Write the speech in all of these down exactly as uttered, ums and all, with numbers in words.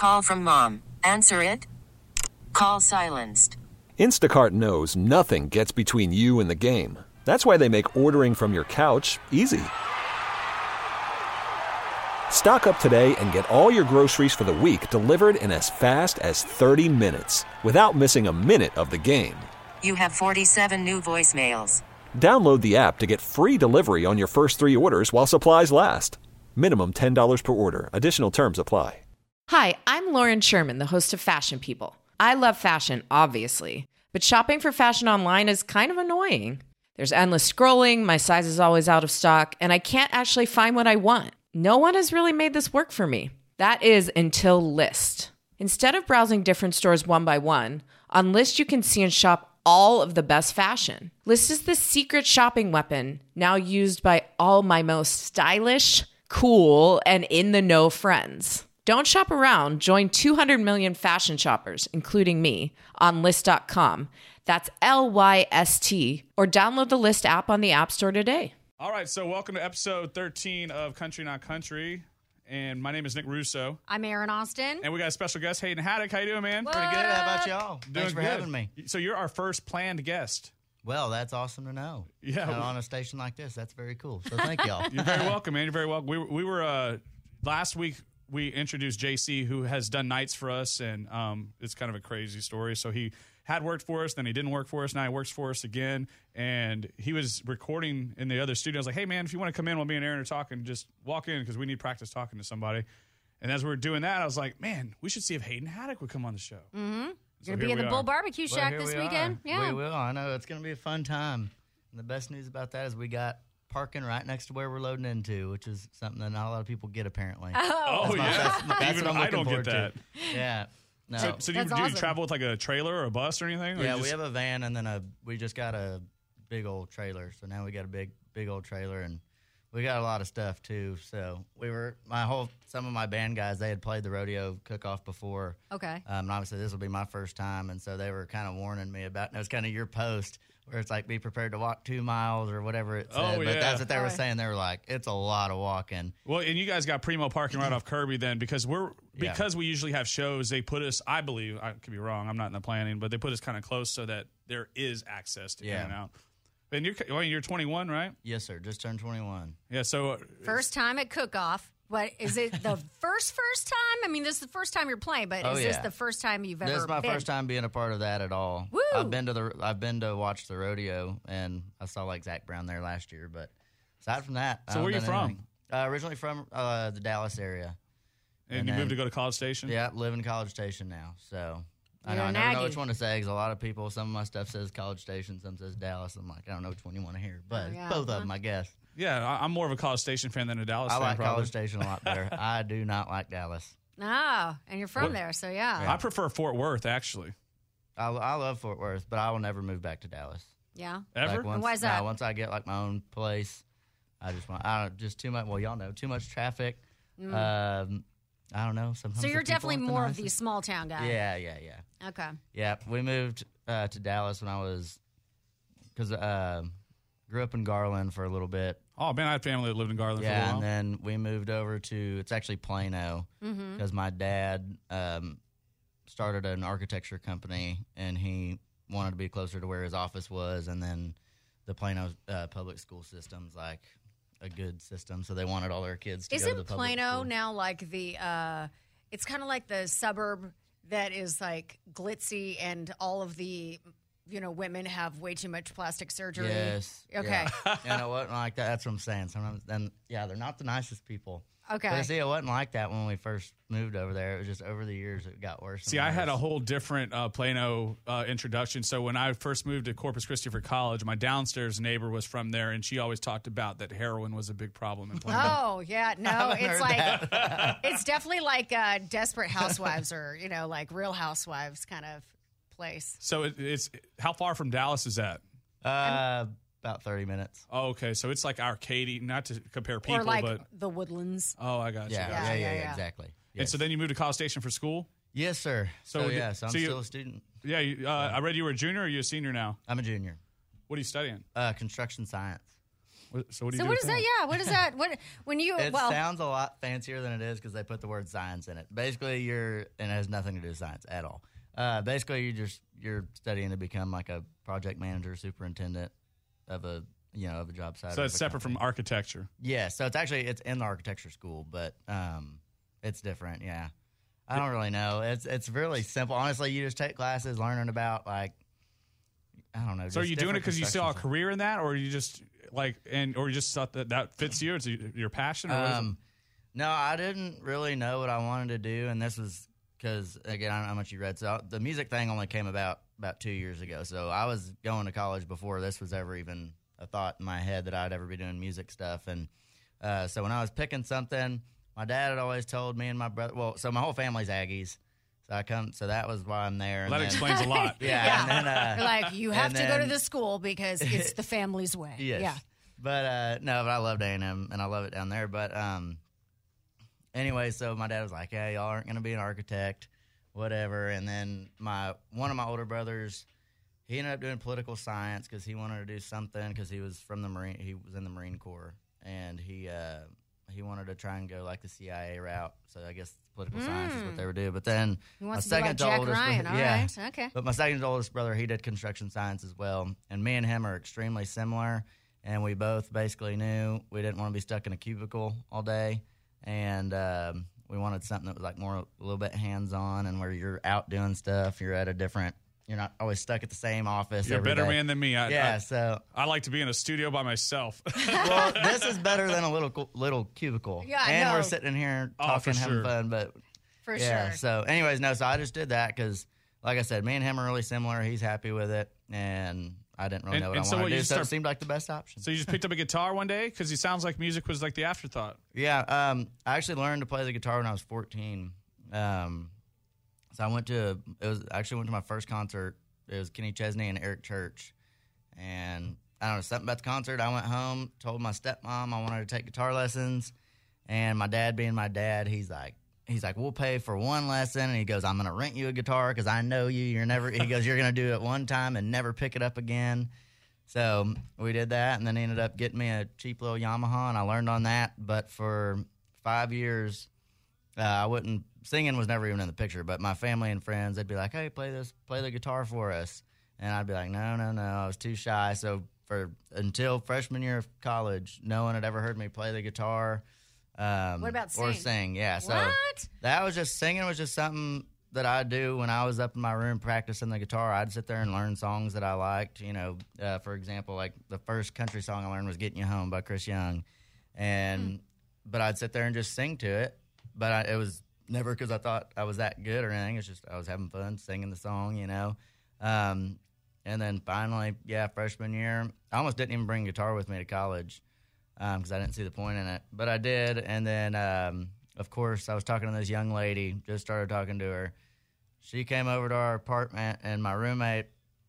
Call from mom. Answer it. Call silenced. Instacart knows nothing gets between you and the game. That's why they make ordering from your couch easy. Stock up today and get all your groceries for the week delivered in as fast as thirty minutes without missing a minute of the game. You have forty-seven new voicemails. Download the app to get free delivery on your first three orders while supplies last. Minimum ten dollars per order. Additional terms apply. Hi, I'm Lauren Sherman, the host of Fashion People. I love fashion, obviously, but shopping for fashion online is kind of annoying. There's endless scrolling, my size is always out of stock, and I can't actually find what I want. No one has really made this work for me. That is until Lyst. Instead of browsing different stores one by one, on Lyst you can see and shop all of the best fashion. Lyst is the secret shopping weapon now used by all my most stylish, cool, and in-the-know friends. Don't shop around. Join two hundred million fashion shoppers, including me, on Lyst dot com. That's L Y S T. Or download the Lyst app on the App Store today. All right, so welcome to episode thirteen of Country Not Country. And my name is Nick Russo. I'm Aaron Austin. And we got a special guest, Hayden Haddock. How you doing, man? What Pretty good. How about y'all? Doing Thanks for good. having me. So you're our first planned guest. Well, that's awesome to know. Yeah. And on a station like this, that's very cool. So thank y'all. You're very welcome, man. You're very welcome. We were, we were uh, last week, we introduced J C, who has done nights for us, and um, it's kind of a crazy story. So he had worked for us, then he didn't work for us, now he works for us again, and he was recording in the other studio. I was like, hey, man, if you want to come in while me and Aaron are talking, just walk in because we need practice talking to somebody. And as we were doing that, I was like, man, we should see if Hayden Haddock would come on the show. Mm-hmm. So You're going to be at the Bull Barbecue Well, Shack here this we weekend? are. Yeah. We will. I know. It's going to be a fun time. And the best news about that is we got parking right next to where we're loading into, which is something that not a lot of people get, apparently. Oh, Oh, That's my- yeah? that's- that's Even what I'm I looking don't get forward to. that. Yeah. No. So, so do, you, That's do you awesome. travel with like a trailer or a bus or anything? Or yeah, you we just- have a van and then a we just got a big old trailer. So now we got a big big old trailer and we got a lot of stuff too. So we were my whole some of my band guys, they had played the rodeo cook off before. okay. Um, and obviously this will be my first time, and so they were kind of warning me about. And it was kind of your post where it's like be prepared to walk two miles or whatever it said. Oh, but yeah. that's what they were Right. saying. They were like, it's a lot of walking. Well, and you guys got primo parking right off Kirby then because we're Yeah. because we usually have shows. They put us, I believe, I could be wrong. I'm not in the planning, but they put us kind of close so that there is access to Yeah. in and out. And you're well, you're twenty-one, right? Yes, sir. Just turned twenty-one. Yeah. So uh, First time at cook-off. What, is it the first, first time? I mean, this is the first time you're playing, but Oh, is this yeah. the first time you've ever This is my been? first time being a part of that at all. Woo! I've been to the I've been to watch the rodeo, and I saw like Zach Brown there last year. But aside from that, I So where haven't you done from? anything. Uh, originally from uh, the Dallas area. and, And you then- moved to go to College Station. Yeah, live in College Station now. So I, You're know, a I never know Aggie. which one to say because a lot of people, some of my stuff says College Station, some says Dallas. I'm like, I don't know which one you want to hear, but Oh, yeah. both of them, I guess. Yeah, I, I'm more of a College Station fan than a Dallas I fan. like probably. College Station a lot better. I do not like Dallas. Oh, and you're from What? there, so yeah. I prefer Fort Worth actually. I, I love Fort Worth, but I will never move back to Dallas. Yeah. Ever? Like once, why is nah, that? once I get like my own place, I just want. I don't just too much. Well, y'all know too much traffic. Um, I don't know. Sometimes Mm. So the you're people definitely aren't the more of the nicest. small town guy. Yeah, yeah, yeah, Okay. yeah. We moved uh, to Dallas when I was because uh, grew up in Garland for a little bit. Oh man, I had family that lived in Garland for a Yeah, while. and then we moved over to it's actually Plano Mm-hmm. because my dad um, started an architecture company and he wanted to be closer to where his office was, and then the Plano uh, public school system's like a good system, so they wanted all their kids to go to Isn't the public Plano school. now like the, uh, it's kind of like the suburb that is like glitzy and all of the, you know, women have way too much plastic surgery? Yes. Okay. Yeah. You know what? Like that. That's what I'm saying. Sometimes, then yeah, they're not the nicest people. Okay. But see, it wasn't like that when we first moved over there. It was just over the years it got worse. and See, I had a worse. whole different uh, Plano uh, introduction. So when I first moved to Corpus Christi for college, my downstairs neighbor was from there, and she always talked about that heroin was a big problem in Plano. Oh yeah, no, haven't it's heard like it's definitely like uh, Desperate Housewives or you know like Real Housewives kind of place. So it, it's how far from Dallas is that? Uh, about thirty minutes. Oh, okay, so it's like Arcady. Not to compare people, or like but the Woodlands. oh, I got you. Yeah, got yeah, you. yeah, yeah, yeah, yeah. exactly. And Yes. so then you moved to College Station for school. yes, sir. So So, did- yes, I'm so you- still a student. Yeah, you, uh, I read you were a junior. Or are you a senior now? I'm a junior. What are you studying? Uh, construction science. What, so what do you So do what with is that? Yeah, what is that? What when you It well sounds a lot fancier than it is because they put the word science in it. Basically, you're and it has nothing to do with science at all. Uh, basically, you just you're studying to become like a project manager, superintendent of a you know of a job site. So or it's of a separate company. from architecture. Yeah, so it's actually it's in the architecture school, but um, it's different. Yeah, I don't really know. It's it's really simple. Honestly, you just take classes learning about like I don't know. So are just you doing it different because you saw a construction career in that, or you just like and or you just thought that that fits you? It's your passion, or what is it? Um, no, I didn't really know what I wanted to do, and this was because again, I don't know how much you read. So the music thing only came about about two years ago. So I was going to college before this was ever even a thought in my head that I'd ever be doing music stuff. And uh, so when I was picking something, my dad had always told me and my brother. Well, so my whole family's Aggies, so I come. So that was why I'm there. Well, that and then, explains a lot. Yeah, Yeah. and then uh, You're like you have and to go to then- this school because it's the family's way. Yes. Yeah. But uh, no, but I loved A and M and I love it down there. But um, anyway, so my dad was like, "Yeah, y'all aren't going to be an architect, whatever." And then my one of my older brothers, he ended up doing political science because he wanted to do something because he was from the Marine. He was in the Marine Corps, and he uh, he wanted to try and go like the C I A route. So I guess political science is what they would do. But then He my wants to be like second to Jack oldest, Ryan. All yeah. right. Okay. But my second to oldest brother, he did construction science as well. And me and him are extremely similar. And we both basically knew we didn't want to be stuck in a cubicle all day. And um, we wanted something that was like more, a little bit hands-on and where you're out doing stuff. You're at a different, you're not always stuck at the same office You're a every better day. man than me. I, Yeah, I, so, I like to be in a studio by myself. well, this is better than a little cu- little cubicle. Yeah, I And know. we're sitting in here Oh, talking, for having sure. fun. But For yeah, sure. so anyways, no, so I just did that because, like I said, me and him are really similar. He's happy with it, and I didn't really And- know what and I so wanted what, to you do, so start- it seemed like the best option. So you just picked up a guitar one day because it sounds like music was like the afterthought. Yeah, um, I actually learned to play the guitar when I was fourteen. Um, so I went to it was I actually went to my first concert. It was Kenny Chesney and Eric Church, and I don't know something about the concert. I went home, told my stepmom I wanted to take guitar lessons, and my dad, being my dad, he's like. He's like, we'll pay for one lesson, and he goes, I'm going to rent you a guitar because I know you. You're never. He goes, you're going to do it one time and never pick it up again. So we did that, and then he ended up getting me a cheap little Yamaha, and I learned on that. But for five years, uh, I wouldn't. Singing was never even in the picture. But my family and friends, they'd be like, "Hey, play this, play the guitar for us," and I'd be like, "No, no, no." I was too shy. So for until freshman year of college, no one had ever heard me play the guitar. Um, What about or sing? sing? Yeah. So What? that was just singing was just something that I do when I was up in my room practicing the guitar. I'd sit there and learn songs that I liked. You know, uh, for example, like the first country song I learned was "Getting You Home" by Chris Young, and but I'd sit there and just sing to it. But I, it was never because I thought I was that good or anything. It's just I was having fun singing the song, you know. Um, and then finally, yeah, freshman year, I almost didn't even bring guitar with me to college because um, I didn't see the point in it. But I did, and then um, of course I was talking to this young lady. Just started talking to her. She came over to our apartment, and my roommate,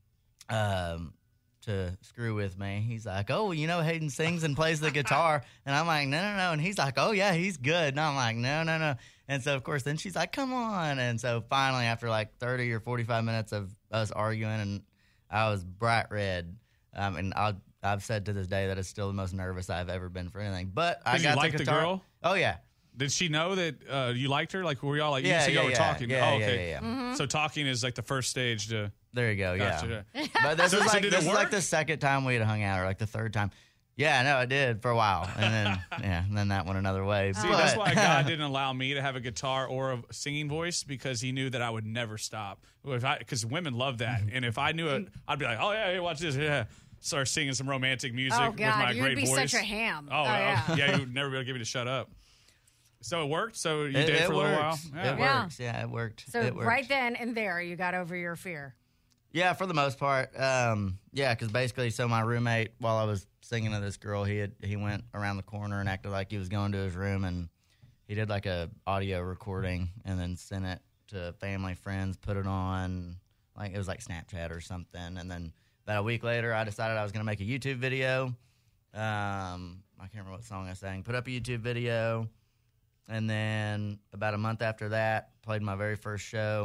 um, to screw with me, he's like, "Oh, you know, Hayden sings and plays the guitar," and I'm like, "No, no, no," and he's like, "Oh yeah, he's good," and I'm like, "No, no, no," and so of course then she's like, "Come on," and so finally after like thirty or forty-five minutes of us arguing, and I was bright red, um, and I'll. I've said to this day that it's still the most nervous I've ever been for anything. But I Did got you like the the guitar. girl? Oh yeah, Did she know that uh, you liked her? Like, were y'all like, you Yeah, used to yeah, go yeah. talking? Yeah, oh, yeah, okay. yeah, yeah. Mm-hmm. So talking is like the first stage to. there you go. Gotcha. Yeah, but this So- is so like did it this is like work? the second time we had hung out, or like the third time. Yeah, no, it did for a while, and then yeah, and then that went another way. See, But- that's why God didn't allow me to have a guitar or a singing voice because He knew that I would never stop. Because women love that, and if I knew it, I'd be like, "Oh yeah, hey, watch this." Yeah, start singing some romantic music Oh with God, my you'd great be voice. such a ham. Oh, Oh, yeah. yeah. yeah, you'd never be able to get me to shut up. So it worked. So you it, did it for a little while. works. Yeah. It Yeah. works. Yeah, it worked. So it worked. right then and there, you got over your fear. Yeah, for the most part. Um, yeah, because basically, so my roommate, while I was singing to this girl, he had he went around the corner and acted like he was going to his room, and he did like a audio recording and then sent it to family, friends, put it on, like it was like Snapchat or something. And then about a week later, I decided I was going to make a YouTube video. Um, I can't remember what song I sang. Put up a YouTube video, and then about a month after that, played my very first show.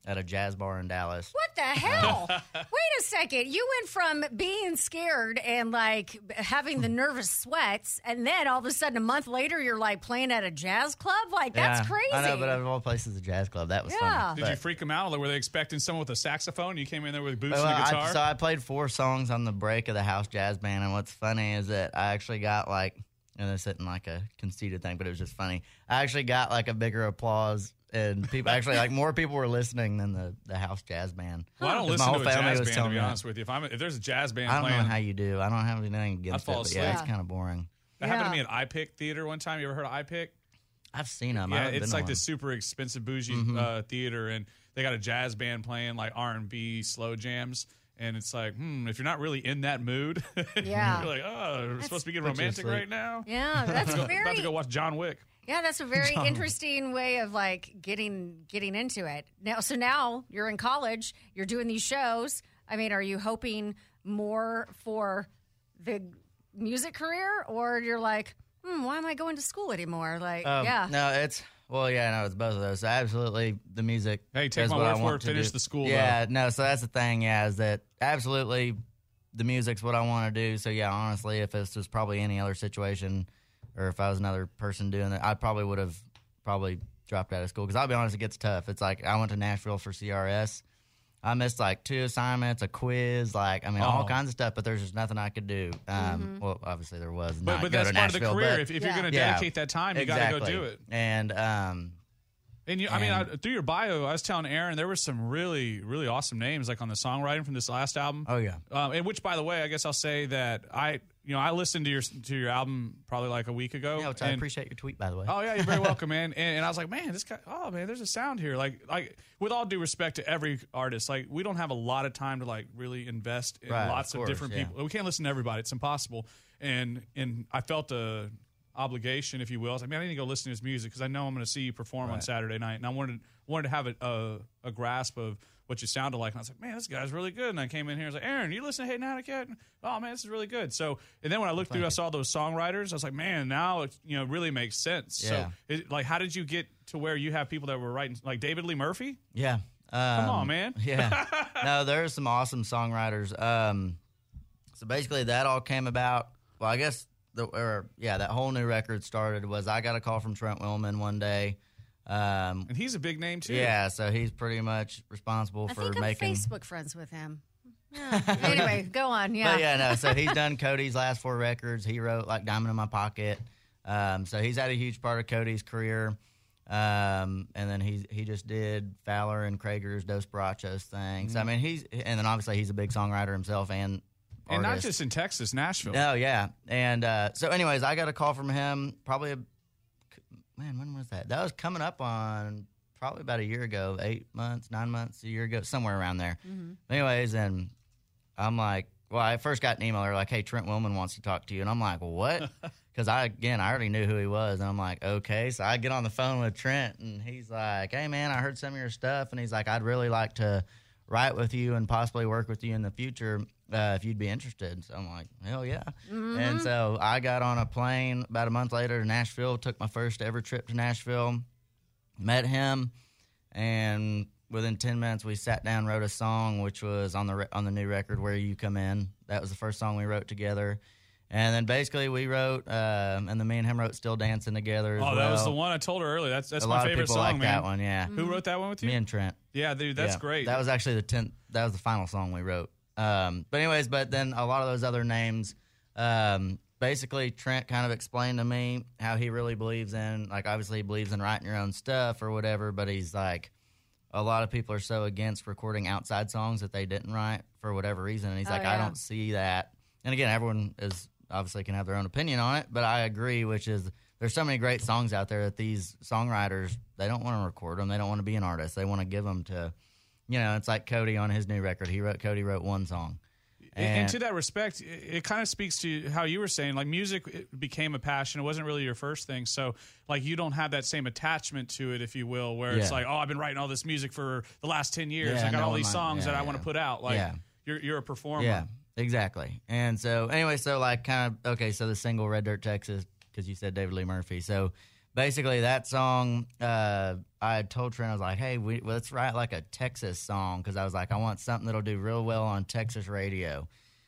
at a jazz bar in Dallas. What the hell? Wait a second. You went from being scared and like having the nervous sweats, and then all of a sudden, a month later, you're like playing at a jazz club? Like, that's Yeah, crazy. I know, but of all places, a jazz club. That was Yeah. fun. Did you freak them out? Like, were they expecting someone with a saxophone? You came in there with boots Well, and a I, guitar? so I played four songs on the break of the house jazz band, and what's funny is that I actually got like, and this isn't like a conceited thing, but it was just funny. I actually got like a bigger applause, and people actually like more people were listening than the, the house jazz band. well, I don't 'Cause my listen whole to a family jazz was band, to telling be me that. honest with you. If, I'm, if there's a jazz band I don't playing, know how you do. I don't have anything against fall it, but yeah, asleep. it's kind of boring. that happened to Yeah. me at iPick Theater one time. You ever heard of iPick? I've seen them. Yeah, I've it's been like to this one. super expensive bougie Mm-hmm. uh, theater, and they got a jazz band playing like R and B slow jams. And it's like, hmm, if you're not really in that mood, Yeah. you're like, oh, we're supposed to be getting Put you romantic asleep. right now. Yeah, that's Go- very about to go watch John Wick. Yeah, that's a very interesting way of like getting getting into it. Now, so now you're in college, you're doing these shows. I mean, are you hoping more for the music career, or you're like, hmm, why am I going to school anymore? Like, Um, yeah, No, it's well, yeah, no, it's both of those. So absolutely, the music. Hey, take is my what word I for want it, to finish do. the school, Yeah, no. So that's the thing. Yeah, is that absolutely the music's what I want to do. So yeah, honestly, if this was probably any other situation, or if I was another person doing it, I probably would have probably dropped out of school. Because I'll be honest, it gets tough. It's like I went to Nashville for C R S. I missed like two assignments, a quiz, like I mean, all Oh. kinds of stuff. But there's just nothing I could do. Um, Well, obviously there was. But, not but go that's to part of the Nashville, career. but- If, if Yeah. you're going to Yeah. dedicate that time, you exactly. got to go do it. And um, And you, I mean, I, And- through your bio, I was telling Aaron there were some really, really awesome names like on the songwriting from this last album. oh yeah. Um, and which, by the way, I guess I'll say that I, you know, I listened to your to your album probably like a week ago. Yeah, which I and- appreciate your tweet, by the way. Oh yeah, you're very welcome, man. And, and I was like, man, this guy. Oh man, there's a sound here. Like, like with all due respect to every artist, like we don't have a lot of time to like really invest in Right, lots of of, course, different yeah. people. We can't listen to everybody. It's impossible. And and I felt a obligation, if you will. I was like, man, I need to go listen to his music because I know I'm going to see you perform on Right. Saturday night, and I wanted wanted to have a, a a grasp of what you sounded like. And I was like, man, this guy's really good. And I came in here, I was like, Aaron, you listen to Hey Nana Cat? Oh man, this is really good. So, and then when I looked through, I saw those songwriters. I was like, man, now it you know really makes sense. Yeah. So, it, like, how did you get to where you have people that were writing like David Lee Murphy? Yeah. Um, Come on, man. Yeah. No, there's some awesome songwriters. Um, so basically, that all came about. Well, I guess the or yeah, that whole new record started was I got a call from Trent Willman one day. Um, And he's a big name too. yeah, so he's pretty much responsible I for think I'm making. Facebook friends with him. Yeah. Anyway, go on. Yeah. But yeah, no. So he's done Cody's last four records. He wrote like Diamond in My Pocket. Um, so he's had a huge part of Cody's career. Um, and then he he just did Fowler and Krager's Dos Barachos thing. So I mean he's and then obviously he's a big songwriter himself and and not artist. just in Texas, Nashville. No, yeah. And uh, so anyways, I got a call from him probably a, man, when was that? That was coming up on probably about a year ago, eight months, nine months, a year ago, somewhere around there. Anyways, and I'm like, well, I first got an email. They're like, hey, Trent Willman wants to talk to you. And I'm like, what? Because I, again, I already knew who he was. And I'm like, okay. So I get on the phone with Trent, and he's like, hey, man, I heard some of your stuff. And he's like, I'd really like to write with you and possibly work with you in the future uh, if you'd be interested. So I'm like, hell yeah. And so I got on a plane about a month later to Nashville, took my first ever trip to Nashville, met him, and within ten minutes we sat down, wrote a song, which was on the re- on the new record, Where You Come In. That was the first song we wrote together. And then basically we wrote, uh, and then me and him wrote Still Dancing Together as Oh, well. that was the one I told her earlier. That's that's a my lot of favorite people song, like man. that one, yeah. Who wrote that one with you? Me and Trent. yeah, dude, that's Yeah. great. That was actually the tenth. That was the final song we wrote. Um, but anyways, but then a lot of those other names. Um, basically, Trent kind of explained to me how he really believes in, like, obviously he believes in writing your own stuff or whatever. But he's like, a lot of people are so against recording outside songs that they didn't write for whatever reason. And he's Oh, like, I yeah. don't see that. And again, everyone is obviously can have their own opinion on it, but I agree. Which is, there's so many great songs out there that these songwriters, they don't want to record them. They don't want to be an artist. They want to give them to. You know, it's like Cody on his new record. He wrote Cody wrote one song, And, and to that respect, it, it kind of speaks to how you were saying, like, music it became a passion. It wasn't really your first thing. So, like, you don't have that same attachment to it, if you will, where it's Yeah. like, oh, I've been writing all this music for the last ten years. Yeah, I got no all one these might- songs yeah, that I yeah. want to put out. Like, Yeah. you're, you're a performer. yeah, exactly. And so anyway, so like kind of okay. So the single Red Dirt Texas, because you said David Lee Murphy. So basically that song, uh, I had told Trent, I was like, hey, we, let's write like a Texas song because I was like, I want something that'll do real well on Texas radio.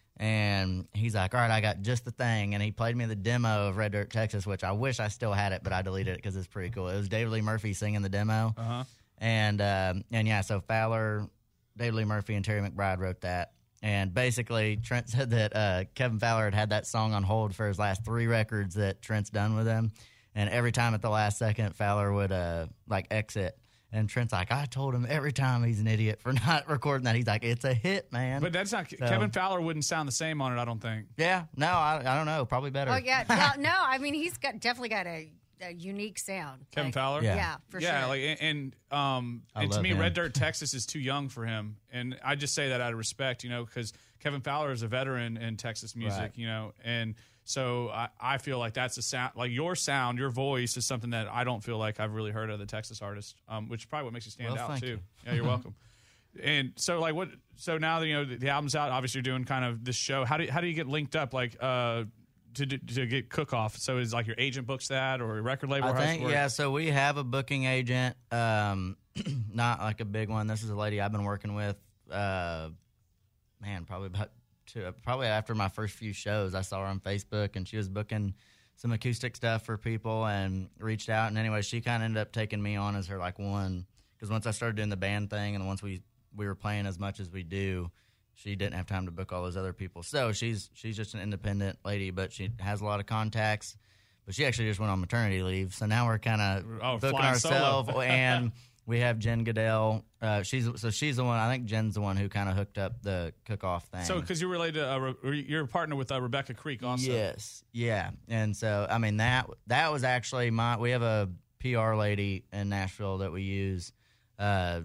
And he's like, all right, I got just the thing. And he played me the demo of Red Dirt, Texas, which I wish I still had it, but I deleted it because it's pretty cool. It was David Lee Murphy singing the demo. Uh-huh. And, um, and yeah, so Fowler, David Lee Murphy, and Terry McBride wrote that. And basically, Trent said that uh, Kevin Fowler had had that song on hold for his last three records that Trent's done with him. And every time at the last second, Fowler would, uh, like, exit. And Trent's like, I told him every time he's an idiot for not recording that. He's like, it's a hit, man. But that's not, So- Kevin Fowler wouldn't sound the same on it, I don't think. Yeah, no, I, I don't know. Probably better. Oh yeah, well, no, I mean he's got definitely got a, a unique sound. Kevin Like, Fowler? Yeah. Yeah, for yeah, sure. like and, and um, I and to love me, him. Red Dirt, Texas is too young for him, and I just say that out of respect, you know, because Kevin Fowler is a veteran in Texas music, Right. you know, and so I, I feel like that's a sound, like your sound, your voice is something that I don't feel like I've really heard of the Texas artist, um, which is probably what makes you stand Well, out thank too. you. Yeah, you're welcome. And so, like, what? So now that you know the, the album's out, obviously you're doing kind of this show. How do you, how do you get linked up, like, uh, to do- to get Cook Off? So is like your agent books that, or a record label? I or how's it think, work? yeah, so we have a booking agent, um, not like a big one. This is a lady I've been working with, uh, man, probably about two, probably after my first few shows. I saw her on Facebook, and she was booking some acoustic stuff for people and reached out. And anyway, she kind of ended up taking me on as her, like, one, because once I started doing the band thing and once we, we were playing as much as we do, she didn't have time to book all those other people. So she's she's just an independent lady, but she has a lot of contacts. But she actually just went on maternity leave, so now we're kind of Oh, booking flying solo. ourselves. And we have Jen Goodell. Uh, she's so she's the one. I think Jen's the one who kind of hooked up the cook-off thing. So, because you're related to, uh, Re- you're a partner with uh, Rebecca Creek also. Yes, yeah. And so, I mean, that that was actually my. We have a P R lady in Nashville that we use, uh,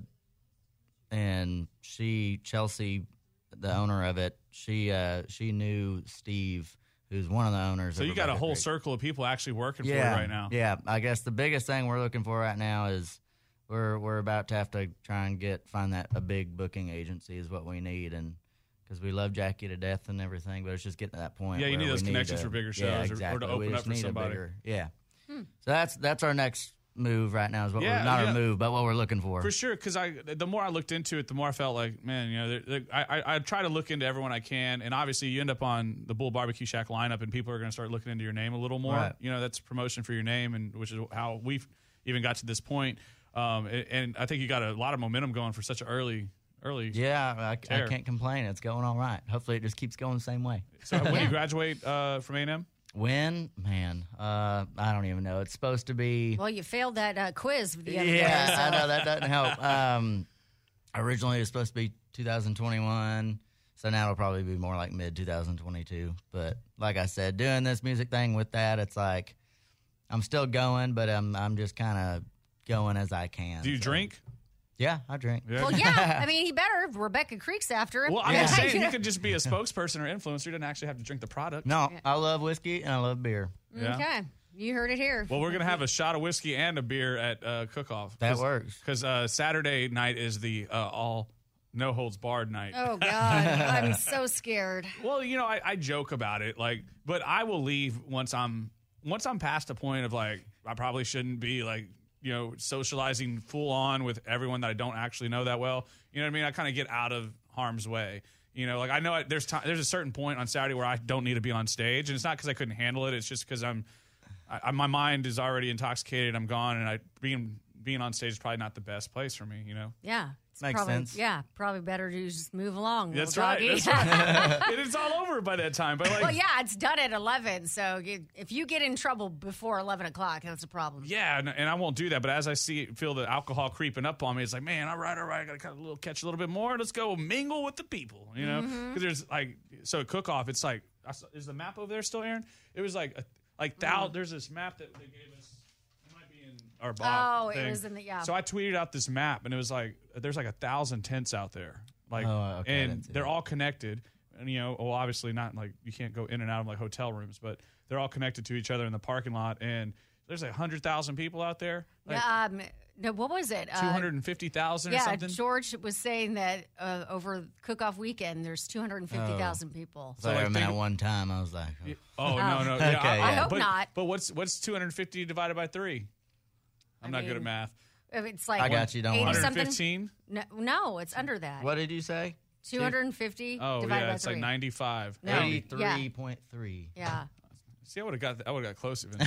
and she Chelsea, the owner of it. She uh, she knew Steve, who's one of the owners. So of you got a Rebecca whole Creek. circle of people actually working yeah, for you right now. Yeah, I guess the biggest thing we're looking for right now is we're we're about to have to try and get find that a big booking agency is what we need, and because we love Jackie to death and everything, but it's just getting to that point. Yeah, you where need we those connections to- for bigger yeah, shows or- or to exactly. open we up just for need a somebody. bigger- yeah. So that's that's our next move right now is what Yeah, we're not yeah. a move, but what we're looking for. For sure, because I the more I looked into it, the more I felt like, man, you know, there- there- I, I I try to look into everyone I can, and obviously you end up on the Bull Barbecue Shack lineup, and people are going to start looking into your name a little more. Right. You know, that's promotion for your name, and which is how we've even got to this point. Um, and, and I think you got a lot of momentum going for such an early early. Yeah, I, I Tear. can't complain. It's going all right. Hopefully, it just keeps going the same way. So when you graduate uh, from A and M? When, man, uh, I don't even know. It's supposed to be. Well, you failed that uh, quiz the other Yeah, day. So. I know that doesn't help. Um, originally, it was supposed to be two thousand twenty-one, so now it'll probably be more like mid twenty twenty-two. But like I said, doing this music thing with that, it's like I'm still going, but I'm I'm just kind of going as I can. Do you so. drink? Yeah, I drink. Yeah. Well, yeah. I mean, he better. Rebecca Creek's after him. Well, I'm Yeah. just saying, you could just be a spokesperson or influencer. You didn't actually have to drink the product. No, I love whiskey and I love beer. Yeah. Okay, you heard it here. Well, we're gonna have a shot of whiskey and a beer at uh, Cook Off. That works. Because uh, Saturday night is the uh, all no holds barred night. Oh God, I'm so scared. Well, you know, I, I joke about it, like, but I will leave once I'm once I'm past a point of like I probably shouldn't be like you know socializing full on with everyone that I don't actually know that well. You know what I mean? I kind of get out of harm's way. You know, like I know I, there's time, there's a certain point on Saturday where I don't need to be on stage, and it's not because I couldn't handle it. It's just because I'm, I, I, my mind is already intoxicated. I'm gone, and I being being on stage is probably not the best place for me. You know. Yeah, it's Makes probably, sense. Yeah, probably better to just move along. That's little right. doggy. That's right. And it's all over by that time. But like, Well, yeah, it's done at eleven. So you, if you get in trouble before eleven o'clock, that's a problem. yeah, and, and I won't do that. But as I see, feel the alcohol creeping up on me, it's like, man, all right, all right, I got to kind of little catch a little bit more. Let's go mingle with the people, you know? Because Mm-hmm. there's like, so Cook Off, it's like, I saw- is the map over there still, Aaron? It was like, a, like thou, Mm. there's this map that they gave us. It might be in our Bob Oh, it thing. was in the- yeah. So I tweeted out this map, and it was like, there's like a thousand tents out there, like, Oh, okay, I and didn't see they're that. all connected. And you know, well, obviously not like you can't go in and out of like hotel rooms, but they're all connected to each other in the parking lot. And there's like hundred thousand people out there, like Yeah, um, no, what was it? two hundred and fifty thousand or yeah, something. George was saying that uh, over cook-off weekend, there's two hundred fifty thousand people. So like, I remember think- at one time I was like, oh. Oh no, no, yeah, Okay, I, yeah. I hope but, not. But what's what's two hundred fifty divided by three? I'm I not mean, good at math. It's like I got you, don't worry. eighty one hundred something. fifteen? No, no, it's under that. What did you say? two hundred fifty Oh, divided yeah, by it's three. like ninety-five. No. eighty-three point three. Yeah. See, I would have got I would have got close even.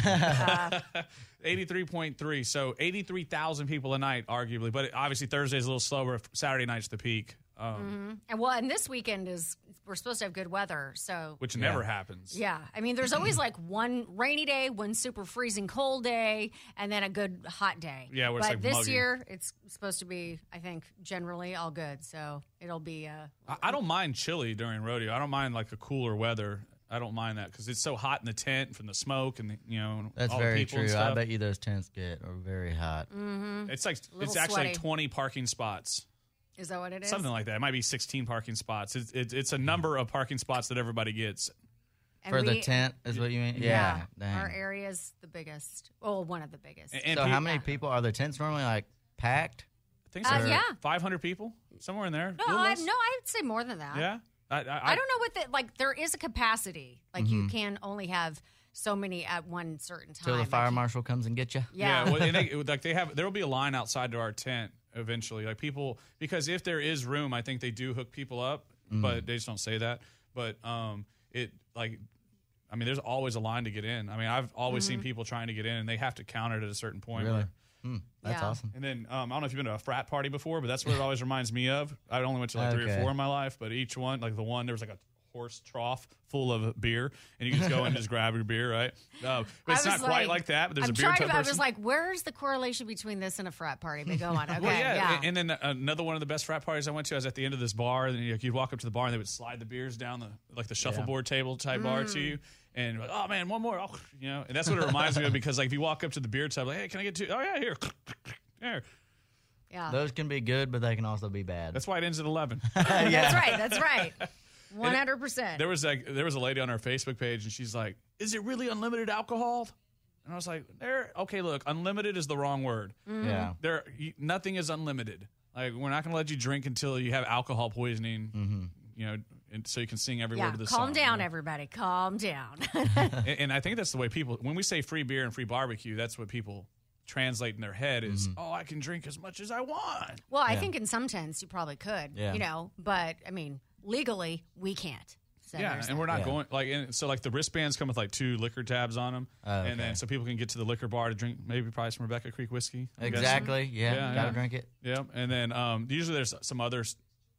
eighty-three point three. So eighty-three thousand people a night, arguably. But obviously Thursday's a little slower. Saturday night's the peak, um, And well, and this weekend is we're supposed to have good weather, so which never happens. yeah. I mean, there's always like one rainy day, one super freezing cold day, and then a good hot day. Yeah, where it's but like this muggy. year it's supposed to be, I think, generally all good. So it'll be. Uh, I, I don't mind chilly during rodeo. I don't mind like a cooler weather. I don't mind that because it's so hot in the tent from the smoke and the, you know That's all the very people and true. I stuff. bet you those tents get are very hot. It's like Little it's actually sweaty. twenty parking spots. is that what it is? Something like that. It might be sixteen parking spots. It's, it's, it's a number of parking spots that everybody gets. And For the we- tent is what you mean? Yeah, Yeah. our Dang. area's the biggest. Well, one of the biggest. And So pe- how many people are the tents normally like packed? I think Uh, so. yeah. five hundred people somewhere in there. no, Little I, less? no, I'd say more than that. Yeah. I, I, I don't know what the like. There is a capacity. Like you can only have so many at one certain time. Till the Like, fire you- marshal comes and gets you? Yeah. well, and they, like they have, there will be a line outside to our tent eventually. Like people, because if there is room, I think they do hook people up, but they just don't say that. But um, it like, I mean, there's always a line to get in. I mean, I've always seen people trying to get in, and they have to count it at a certain point. Really? where- Hmm, that's Yeah. awesome. And then um, I don't know if you've been to a frat party before, but that's what it always reminds me of. I only went to like three or Okay. four in my life, but each one, like the one, there was like a horse trough full of beer, and you just go and just grab your beer, right? Uh, but it's I not was quite like that. But there's I'm a beer trying tub to, I person. was like, where's the correlation between this and a frat party? But go on. Okay. Well, yeah, yeah. and and then another one of the best frat parties I went to, I was at the end of this bar, and you you'd walk up to the bar, and they would slide the beers down the like the shuffleboard table type bar Mm. to you, and like, oh man, one more, oh, you know, and that's what it reminds me of because like if you walk up to the beer tub, like, hey, can I get two? Oh yeah, here, here. yeah. Those can be good, but they can also be bad. That's why it ends at eleven. That's right. That's right. One hundred percent. There was like there was a lady on our Facebook page, and she's like, "Is it really unlimited alcohol?" And I was like, "There, okay, look, unlimited is the wrong word. Yeah. There, you, nothing is unlimited. Like we're not going to let you drink until you have alcohol poisoning. Mm-hmm. You know, and so you can sing every Yeah. word of the Calm song. down, you know? everybody. Calm down. and, and I think that's the way people, when we say free beer and free barbecue, that's what people translate in their head is, Mm-hmm. oh, I can drink as much as I want. well, I think in some tents you probably could. Yeah. You know, but I mean, legally we can't. So Yeah, there's and that. we're not Yeah. going like and so like the wristbands come with like two liquor tabs on them, Oh, and okay. then so people can get to the liquor bar to drink maybe probably some Rebecca Creek whiskey. I'm guessing. Exactly. Yeah. Yeah, Gotta yeah. drink it. Yeah, and then um, usually there's some other s-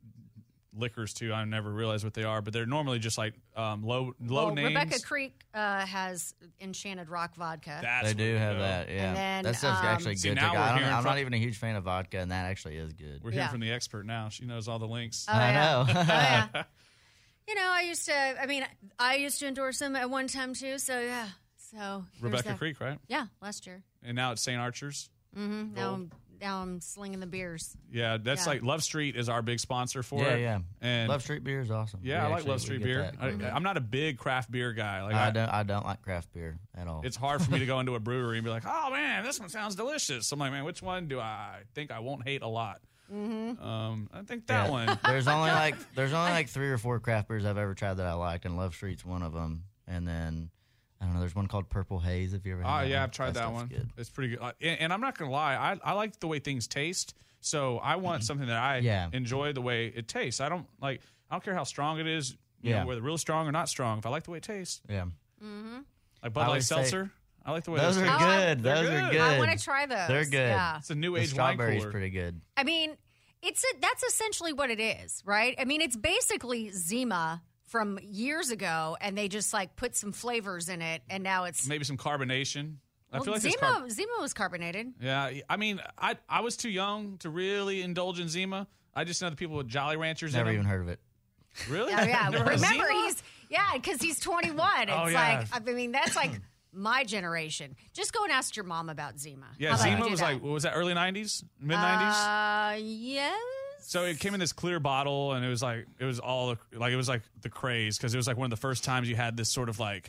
liquors too. I never realized what they are, but they're normally just like um, low low well, names. Rebecca Creek uh, has Enchanted Rock vodka. That's They do what we have go. that. Yeah. And then, that stuff's um, actually See, good. now to go. we're I don't, hearing I'm from- not even a huge fan of vodka, and that actually is good. We're hearing Yeah. from the expert now. She knows all the links. Oh, I yeah. know. Oh, yeah. You know, I used to. I mean, I used to endorse them at one time too. So yeah. So there's Rebecca that. Creek, right? Yeah, last year. And now it's Saint Archer's. Mm-hmm. Now, I'm, now I'm slinging the beers. Yeah, that's Yeah. like Love Street is our big sponsor for yeah, it. yeah. And Love Street beer is awesome. yeah, We I like actually- Love we Street get beer. that. I, I'm not a big craft beer guy. Like I I, don't. I don't like craft beer at all. it's hard for me to go into a brewery and be like, oh man, this one sounds delicious. I'm like, man, which one do I think I won't hate a lot? Mm-hmm. Um, I think that Yeah. one. There's only like there's only like three or four craft beers I've ever tried that I liked, and Love Street's one of them. And then I don't know. There's one called Purple Haze. If you ever. Oh had that yeah, one. I've tried that, stuff's one. Good. It's pretty good. Uh, And, and I'm not gonna lie, I, I like the way things taste. So I want something that I Yeah. enjoy the way it tastes. I don't like. I don't care how strong it is. You Yeah. know, whether real strong or not strong. If I like the way it tastes, Yeah. like Bud I Light would say- Seltzer, I like the way Those those are taste. Oh, good. they're Those are good. good. I want to try those. They're good. Yeah. It's a new The age wine strawberry's cooler. pretty good. I mean, it's a, that's essentially what it is, right? I mean, it's basically Zima from years ago, and they just like put some flavors in it, and now it's. Maybe some carbonation. I well, feel like there's Zima, carb- Zima was carbonated. Yeah, I mean, I I was too young to really indulge in Zima. I just know the people with Jolly Ranchers Never in even them. heard of it. Really? Yeah, yeah. Never heard of Remember, Zima? he's yeah, because he's twenty-one. It's Oh, yeah. like I mean, that's like my generation. Just go and ask your mom about Zima. Yeah, How about you Zima do was that? like, what was that, early nineties, mid nineties? Uh, yes. So it came in this clear bottle, and it was like it was all like it was like the craze because it was like one of the first times you had this sort of like.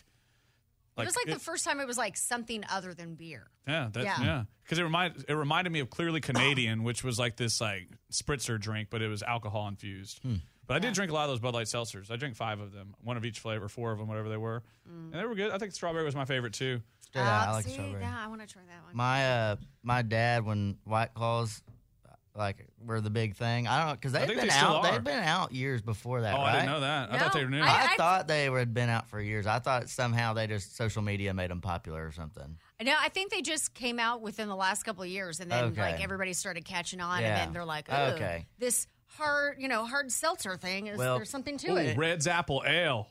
It was like the first time it was like something other than beer. Yeah, that, Yeah. yeah. Because it reminded it reminded me of Clearly Canadian, which was like this like spritzer drink, but it was alcohol infused. But I did drink a lot of those Bud Light seltzers. I drank five of them, one of each flavor, four of them, whatever they were, and they were good. I think strawberry was my favorite too. Yeah, Uh, I like see, strawberry. Yeah, I want to try that one. My uh, my dad, when White Claws like were the big thing, I don't know because they've think been they still out. are. They'd been out years before that. Oh, right? I didn't know that. I thought No, they were new. I- I, I- thought they had been out for years. I thought somehow they just social media made them popular or something. No, I think they just came out within the last couple of years, and then Okay. like everybody started catching on, Yeah. and then they're like, oh, Okay. this hard, you know, hard seltzer thing is Well, there's something to Ooh, it. Red's Apple Ale.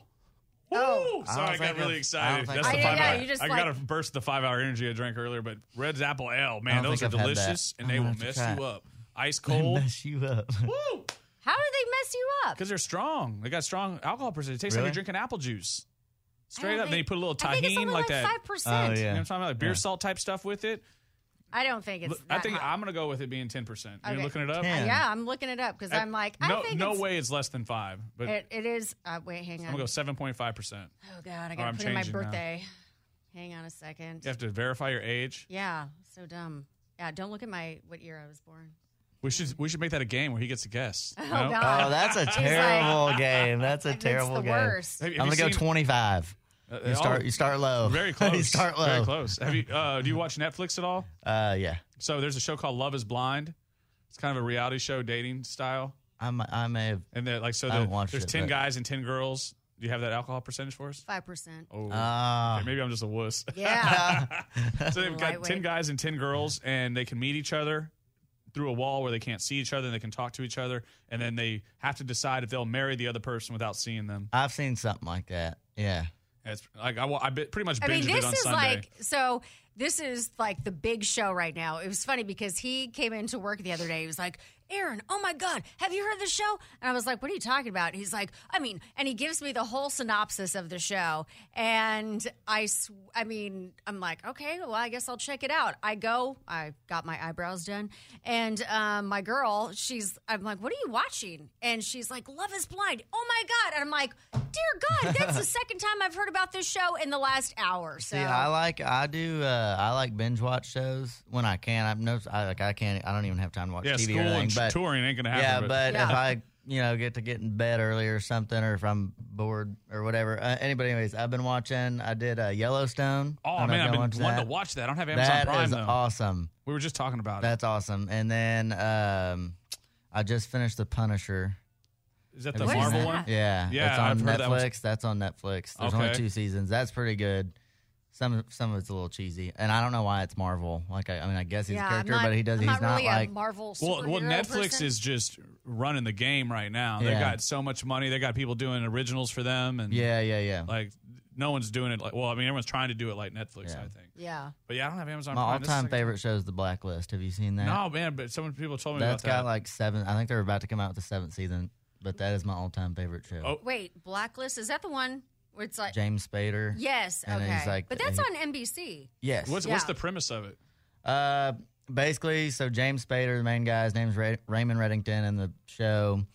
Oh. Woo! Sorry, I, don't got think really I've- I excited. don't think That's I've the had five that. hour. Yeah, you just I like- got to burst the five hour energy I drank earlier, but Red's Apple Ale, I man, don't those are think I've had that. delicious, and I'm they gonna will have to mess try you it. up. Ice cold. Mess you up. Woo! How do they mess you up? Because they're strong. They got strong alcohol percentage. It tastes Really? like you're drinking apple juice. I Straight don't up. Then you think- put a little I think it's tahini only like that. five percent. Oh, You yeah. know what I'm talking about? Like beer Yeah. salt type stuff with it. I don't think it's. I that think high. I'm going to go with it being ten percent. You're Okay. looking it up? ten. Yeah, I'm looking it up because I'm like, I no, think no it's, way it's less than five. But It, it is. Uh, wait, hang on. I'm going to go seven point five percent. Oh God, I Or got I'm to put in my changing now. birthday. Hang on a second. You have to verify your age. Yeah, so dumb. Yeah, don't look at my what year I was born. We should we should make that a game where he gets to guess. Oh No? God. Oh, that's a He's terrible like- game. That's a It's terrible the game. worst. Have you- I'm have gonna you go seen- twenty-five. Uh, You start. oh, You start low. Very close. you start low. Very close. Have you? Uh, do you watch Netflix at all? Uh, yeah. So there's a show called Love Is Blind. It's kind of a reality show, dating style. I'm, I may have. And they're like, so I the, haven't watched there's it, ten but- guys and ten girls. Do you have that alcohol percentage for us? Five percent. Oh, Ah. okay, maybe I'm just a wuss. Yeah. So they've got ten Lightweight. guys and ten girls, and they can meet each other through a wall where they can't see each other, and they can talk to each other, and then they have to decide if they'll marry the other person without seeing them. I've seen something like that. Yeah. And it's like I, wa- I bit- pretty much I binged mean, it this on is Sunday. like so. This is like the big show right now. It was funny because he came into work the other day. He was like, "Aaron, oh my God, have you heard the show?" And I was like, "What are you talking about?" He's like, "I mean," and he gives me the whole synopsis of the show. And I, sw- I mean, I'm like, okay, well, I guess I'll check it out. I go, I got my eyebrows done, and um, my girl, she's, I'm like, "What are you watching?" And she's like, "Love Is Blind." Oh my God! And I'm like, "Dear God, that's the second time I've heard about this show in the last hour." So See, I like. I do. Uh, I like binge watch shows when I can. I've no. I like. I can't. I don't even have time to watch yeah, T V school or anything. and But touring ain't gonna happen. yeah, but, but Yeah. if I, you know, get to get in bed early or something, or if I'm bored or whatever. Uh, anybody, anyways, I've been watching. I did uh, Yellowstone. I oh don't know man, if I've y'all been watched wanting that. to watch that. I don't have Amazon That Prime is though. awesome. We were just talking about it. That's awesome. And then um, I just finished The Punisher. Is that the What is Marvel that? one? Yeah, Yeah, it's on I've heard that one's- Netflix. That's on Netflix. There's Okay. only two seasons. That's pretty good. Some some of it's a little cheesy, and I don't know why it's Marvel. Like I, I mean, I guess he's yeah, a character, I'm not, but he does. I'm he's not really like a Marvel. Well, well, superhero Netflix person. is just running the game right now. They Yeah. got so much money. They got people doing originals for them, and yeah, yeah, yeah. like no one's doing it. Like, well, I mean, everyone's trying to do it like Netflix. Yeah. I think, Yeah. but yeah, I don't have Amazon. My Prime. This is all-time like- favorite show is The Blacklist. Have you seen that? No, man, but some people told me That's about got that. like seven. I think they're about to come out with the seventh season, but that is my all-time favorite show. Oh. Wait, Blacklist, is that the one where it's like James Spader. yes, And okay. he's like- but that's he- on N B C. Yes. what's Yeah. what's the premise of it? Uh, basically, so James Spader, the main guy, his name's Ray- Raymond Reddington in the show,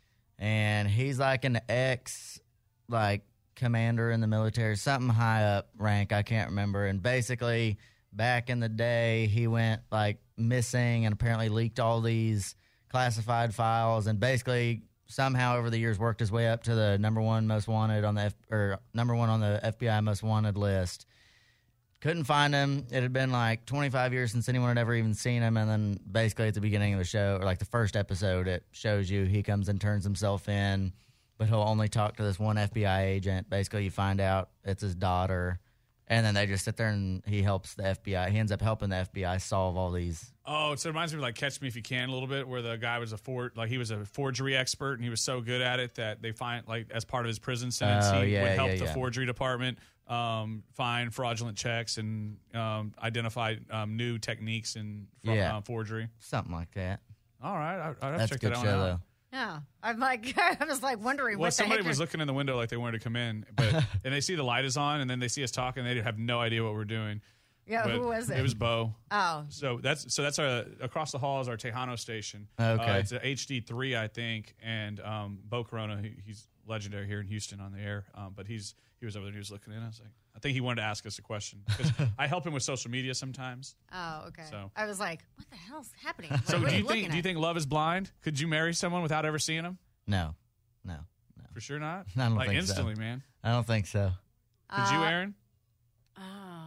and he's like an ex, like commander in the military, something high up rank, I can't remember. And basically, back in the day, he went like missing and apparently leaked all these classified files, and basically somehow over the years worked his way up to the number one most wanted on the F- or number one on the F B I most wanted list. Couldn't find him. It had been like twenty-five years since anyone had ever even seen him. And then basically at the beginning of the show, or like the first episode, it shows you he comes and turns himself in, but he'll only talk to this one F B I agent. Basically, you find out it's his daughter. And then they just sit there and he helps the F B I. He ends up helping the F B I solve all these. Oh, so it reminds me of like Catch Me If You Can a little bit, where the guy was a for like he was a forgery expert and he was so good at it that they find like as part of his prison sentence Oh, he yeah, would help yeah, the yeah. forgery department um, find fraudulent checks and um, identify um, new techniques in fro- Yeah. uh, forgery. Something like that. All right, I, I'd have to That's a check good that show, one out. though. Yeah. I'm like I was like wondering Well, what the somebody heck was you're- looking in the window like they wanted to come in, but and they see the light is on, and then they see us talking. They have no idea what we're doing. Yeah, But who was it? It was Bo. Oh. So that's so that's our across the hall is our Tejano station. Okay. uh, it's a H D three, I think, and um, Bo Corona, he, he's legendary here in Houston on the air. Um, but he's he was over there, he was looking in. I was like, I think he wanted to ask us a question because I help him with social media sometimes. Oh, okay. So- I was like, what the hell's happening? So What are do you looking think do you at? think love is blind? Could you marry someone without ever seeing them? No, no, no. For sure not. I don't like think so. instantly, man. I don't think so. Could you, Uh, Aaron? Oh,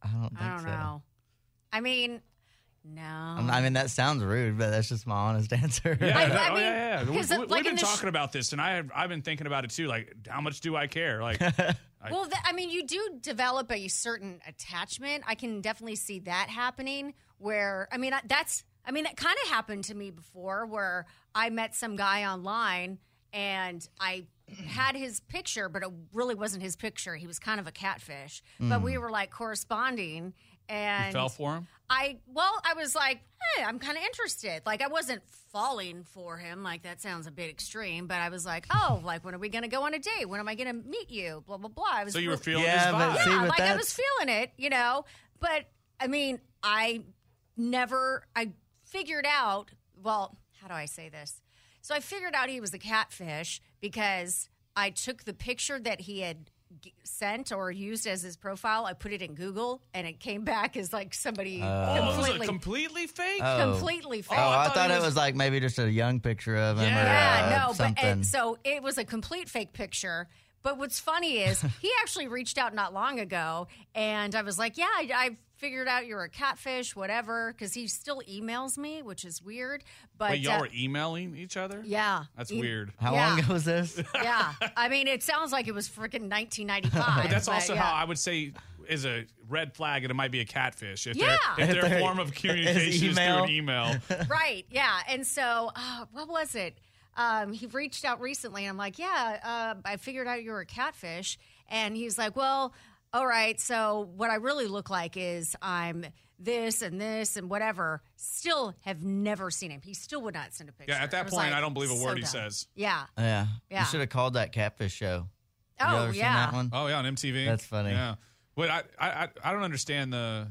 I don't think I don't so. know. I mean, no. I mean, that sounds rude, but that's just my honest answer. Yeah, I- that- I oh, mean, yeah, yeah. We, 'cause, we, like, we've in been the sh- talking about this, and I have, I've been thinking about it too. Like, how much do I care? Like, Well, th- I mean, you do develop a certain attachment. I can definitely see that happening where, I mean, I- that's, I mean, that kind of happened to me before where I met some guy online and I had his picture, but it really wasn't his picture. He was kind of a catfish, but we were like corresponding and you fell for him. I, well, I was like, hey, I'm kind of interested. Like, I wasn't falling for him. Like, that sounds a bit extreme, but I was like, oh, like, when are we going to go on a date? When am I going to meet you? Blah, blah, blah. I was So you were really- feeling Yeah, his but vibe. see, yeah, but like I that's- was feeling it, you know. But I mean, I never, I figured out. Well, how do I say this? So I figured out he was a catfish because I took the picture that he had g- sent or used as his profile. I put it in Google, and it came back as like somebody Oh, it was completely, a completely fake. Oh. completely fake. Oh, I, I thought, thought it it was, was- like maybe just a young picture of him or Yeah, uh, no, but something. and so it was a complete fake picture. But what's funny is he actually reached out not long ago, and I was like, "Yeah, I, I figured out you're a catfish, whatever." Because he still emails me, which is weird. But Wait, y'all uh, were emailing each other? yeah, That's E- weird. How yeah. long ago was this? Yeah, I mean, it sounds like it was freaking nineteen ninety-five. But that's also yeah. how I would say is a red flag, and it might be a catfish if, Yeah. their, if If their they're- form of communication is through email. an email. Right, yeah. And so, uh, what was it? Um, he reached out recently, and I'm like, yeah, uh, I figured out you were a catfish. And he's like, well, all right, so what I really look like is I'm this and this and whatever. Still have never seen him. He still would not send a picture. Yeah, at that I was point, like, I don't believe a so word he dumb. says. Yeah. Yeah. Yeah. You should have called that catfish show. You Oh, ever seen yeah. that one? Oh yeah, on M T V. That's funny. Yeah, but I, I, I don't understand the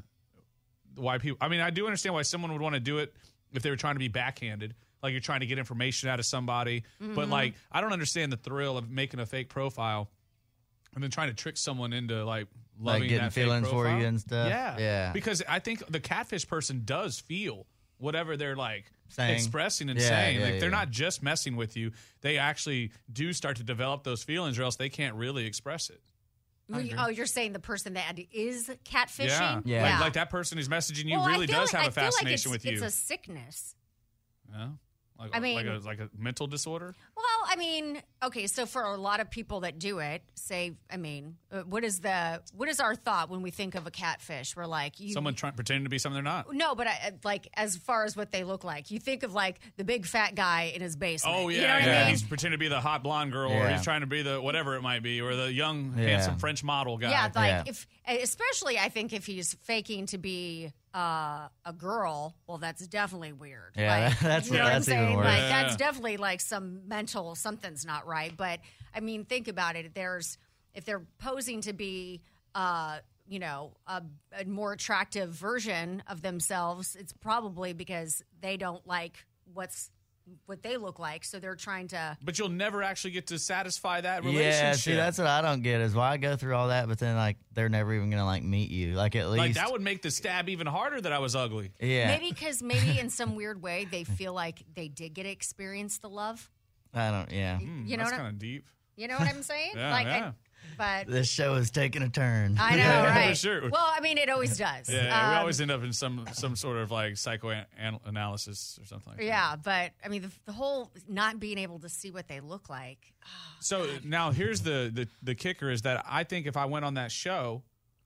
why people. I mean, I do understand why someone would want to do it if they were trying to be backhanded, like you're trying to get information out of somebody. Mm-hmm. But like, I don't understand the thrill of making a fake profile and then trying to trick someone into like loving getting that fake feelings for profile. you and stuff? Yeah, Yeah. Because I think the catfish person does feel whatever they're like Saying. expressing and Yeah, saying. yeah, like they're yeah. not just messing with you; they actually do start to develop those feelings, or else they can't really express it. Oh, you're saying the person that is catfishing? Yeah. Like, like that person who's messaging you Well, I really feel does like- have a I feel like fascination it's, with you. It's a sickness. Yeah? Like, I mean- like a like a mental disorder. Well, I mean, okay, so for a lot of people that do it, say, I mean, uh, what is the what is our thought when we think of a catfish? We're like, you, Someone trying pretending to be something they're not. no, but I, uh, like as far as what they look like, you think of like the big fat guy in his basement. Oh yeah, you know what yeah. I mean? He's pretending to be the hot blonde girl, or Yeah. he's trying to be the whatever it might be, or the young Yeah. handsome French model guy. Yeah, like Yeah. if especially I think if he's faking to be uh, a girl, well, that's definitely weird. Yeah, like, that's- you know what I'm that's even saying. worse. Like Yeah. that's definitely like some mental something's not right. But I mean, think about it. There's if they're posing to be, uh, you know, a, a more attractive version of themselves, it's probably because they don't like what's what they look like, so they're trying to. But you'll never actually get to satisfy that relationship. Yeah, see, that's what I don't get is why I go through all that, but then like they're never even gonna like meet you. Like at least, like that would make the stab even harder that I was ugly. yeah. Maybe because maybe in some weird way they feel like they did get to experience the love. I don't. Yeah, Hmm, You know that's what I- kind of deep. You know what I'm saying? Yeah, like, yeah. I, but this show is taking a turn. I know, Yeah, right? for sure. Well, I mean, it always does. Yeah, we Um, always end up in some some sort of like psychoanalysis or something like that. Yeah, but I mean, the, the whole not being able to see what they look like. So now here's the, the the kicker is that I think if I went on that show,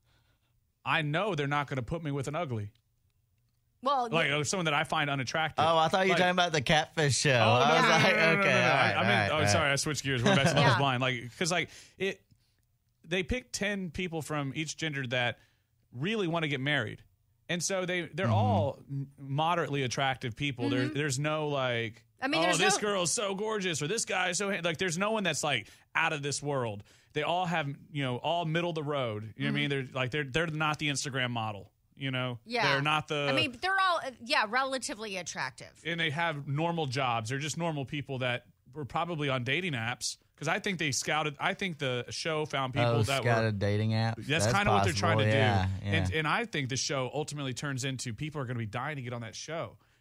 I know they're not going to put me with an ugly, Well, like yeah, or someone that I find unattractive. Oh, I thought you were Like- talking about the catfish show. Oh, I no, was no, like, no, no, no, okay, no, no, no. all right, I mean, all right, oh, all right. sorry, I switched gears. We're back to Love is Yeah. Blind. Like, because like it, they picked ten people from each gender that really want to get married, and so they they're Mm-hmm. all m- moderately attractive people. There, there's no like, I mean, oh, there's this no- girl is so gorgeous, or this guy is so hand-" like. There's no one that's like out of this world. They all have you know all middle of the road. You know what I mean? They're like they're they're not the Instagram model. You know, yeah. they're not the. I mean, they're all uh, yeah, relatively attractive. and they have normal jobs. They're just normal people that were probably on dating apps. Because I think they scouted. I think the show found people Oh, that scouted were. dating app. That's, kind of what they're trying to yeah, do. Yeah. And, and I think the show ultimately turns into people are going to be dying to get on that show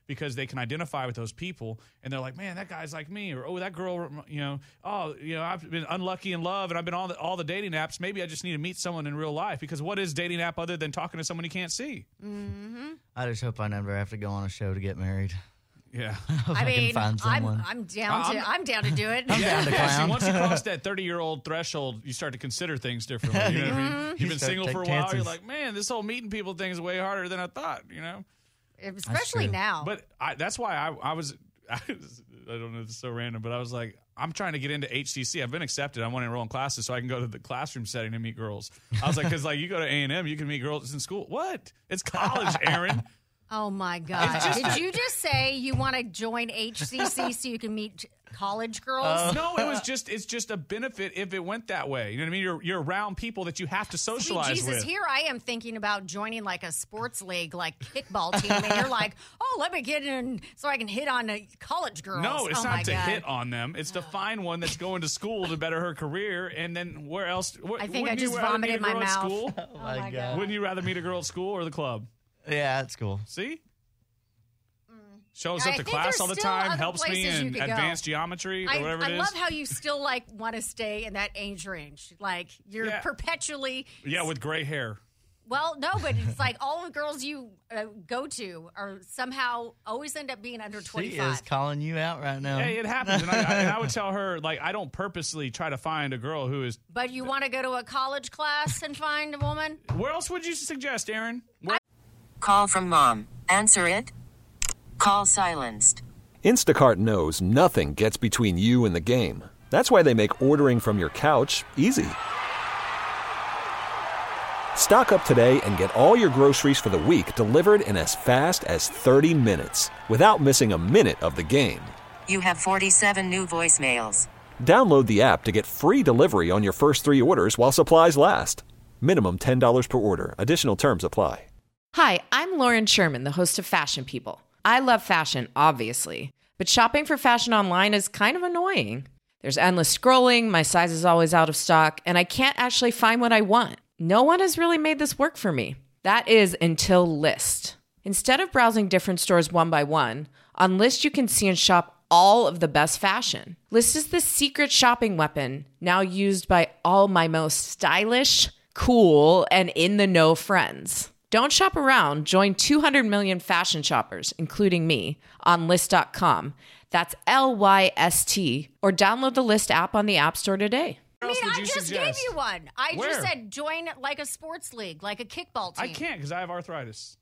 because they can identify with those people, and they're like, man, that guy's like me, or oh, that girl, you know, oh, you know, I've been unlucky in love, and I've been on all the, all the dating apps. Maybe I just need to meet someone in real life, because what is dating app other than talking to someone you can't see? Mm-hmm. I just hope I never have to go on a show to get married. Yeah, I, I mean, can find I'm someone. I'm down to I'm- I'm down to do it. I'm down to Yeah, see, clown. once you cross that thirty-year-old threreshold, you start to consider things differently. You know what I mean? You've You been start single to for a take while. You're chances. like, man, this whole meeting people thing is way harder than I thought. You know, Especially true. now. but I, that's why I, I was. I, was, I don't know if it's so random, but I was like, I'm trying to get into H C C. I've been accepted. I want to enroll in classes so I can go to the classroom setting and meet girls. I was like, because like you go to A and M, you can meet girls in school. What? It's college, Aaron. Oh my God! It's just Did a- you just say you want to join H C C so you can meet college girls? No, it was just it's just a benefit if it went that way. You know what I mean? You're you're around people that you have to Sweet socialize Jesus, with. here I am thinking about joining like a sports league, like kickball team, and you're like, oh, let me get in so I can hit on the college girls. No, it's oh not my to God. hit on them. It's to find one that's going to school to better her career, and then where else? Wh- I think I wouldn't you just rather vomited meet a in my girl at mouth. school? Oh my God. Wouldn't you rather meet a girl at school or the club? Yeah, that's cool. See? Shows Mm. I up to think class there's all the still time, other helps me places you in could go. advanced geometry or I, whatever I it is. love how you still like want to stay in that age range. Like you're Yeah. perpetually. Yeah, with gray hair. Well, no, but it's like all the girls you uh, go to are somehow always end up being under She twenty-five. is calling you out right now. Hey, it happens. And I, I, and I would tell her, like, I don't purposely try to find a girl who is. But you want to go to a college class and find a woman? Where else would you suggest, Aaron? Where, Call from mom. Answer it. Call silenced. Instacart knows nothing gets between you and the game. That's why they make ordering from your couch easy. Stock up today and get all your groceries for the week delivered in as fast as thirty minutes without missing a minute of the game. You have forty-seven new voicemails. Download the app to get free delivery on your first three orders while supplies last. Minimum ten dollars per order. Additional terms apply. Hi, I'm Lauren Sherman, the host of Fashion People. I love fashion, obviously, but shopping for fashion online is kind of annoying. There's endless scrolling, my size is always out of stock, and I can't actually find what I want. No one has really made this work for me. That is until Lyst. Instead of browsing different stores one by one, on Lyst you can see and shop all of the best fashion. Lyst is the secret shopping weapon now used by all my most stylish, cool, and in-the-know friends. Don't shop around. Join two hundred million fashion shoppers, including me, on Lyst dot com. That's L Y S T. Or download the Lyst app on the App Store today. I else mean, would I you just suggest? gave you one. I Where? just said join like a sports league, like a kickball team. I can't because I have arthritis.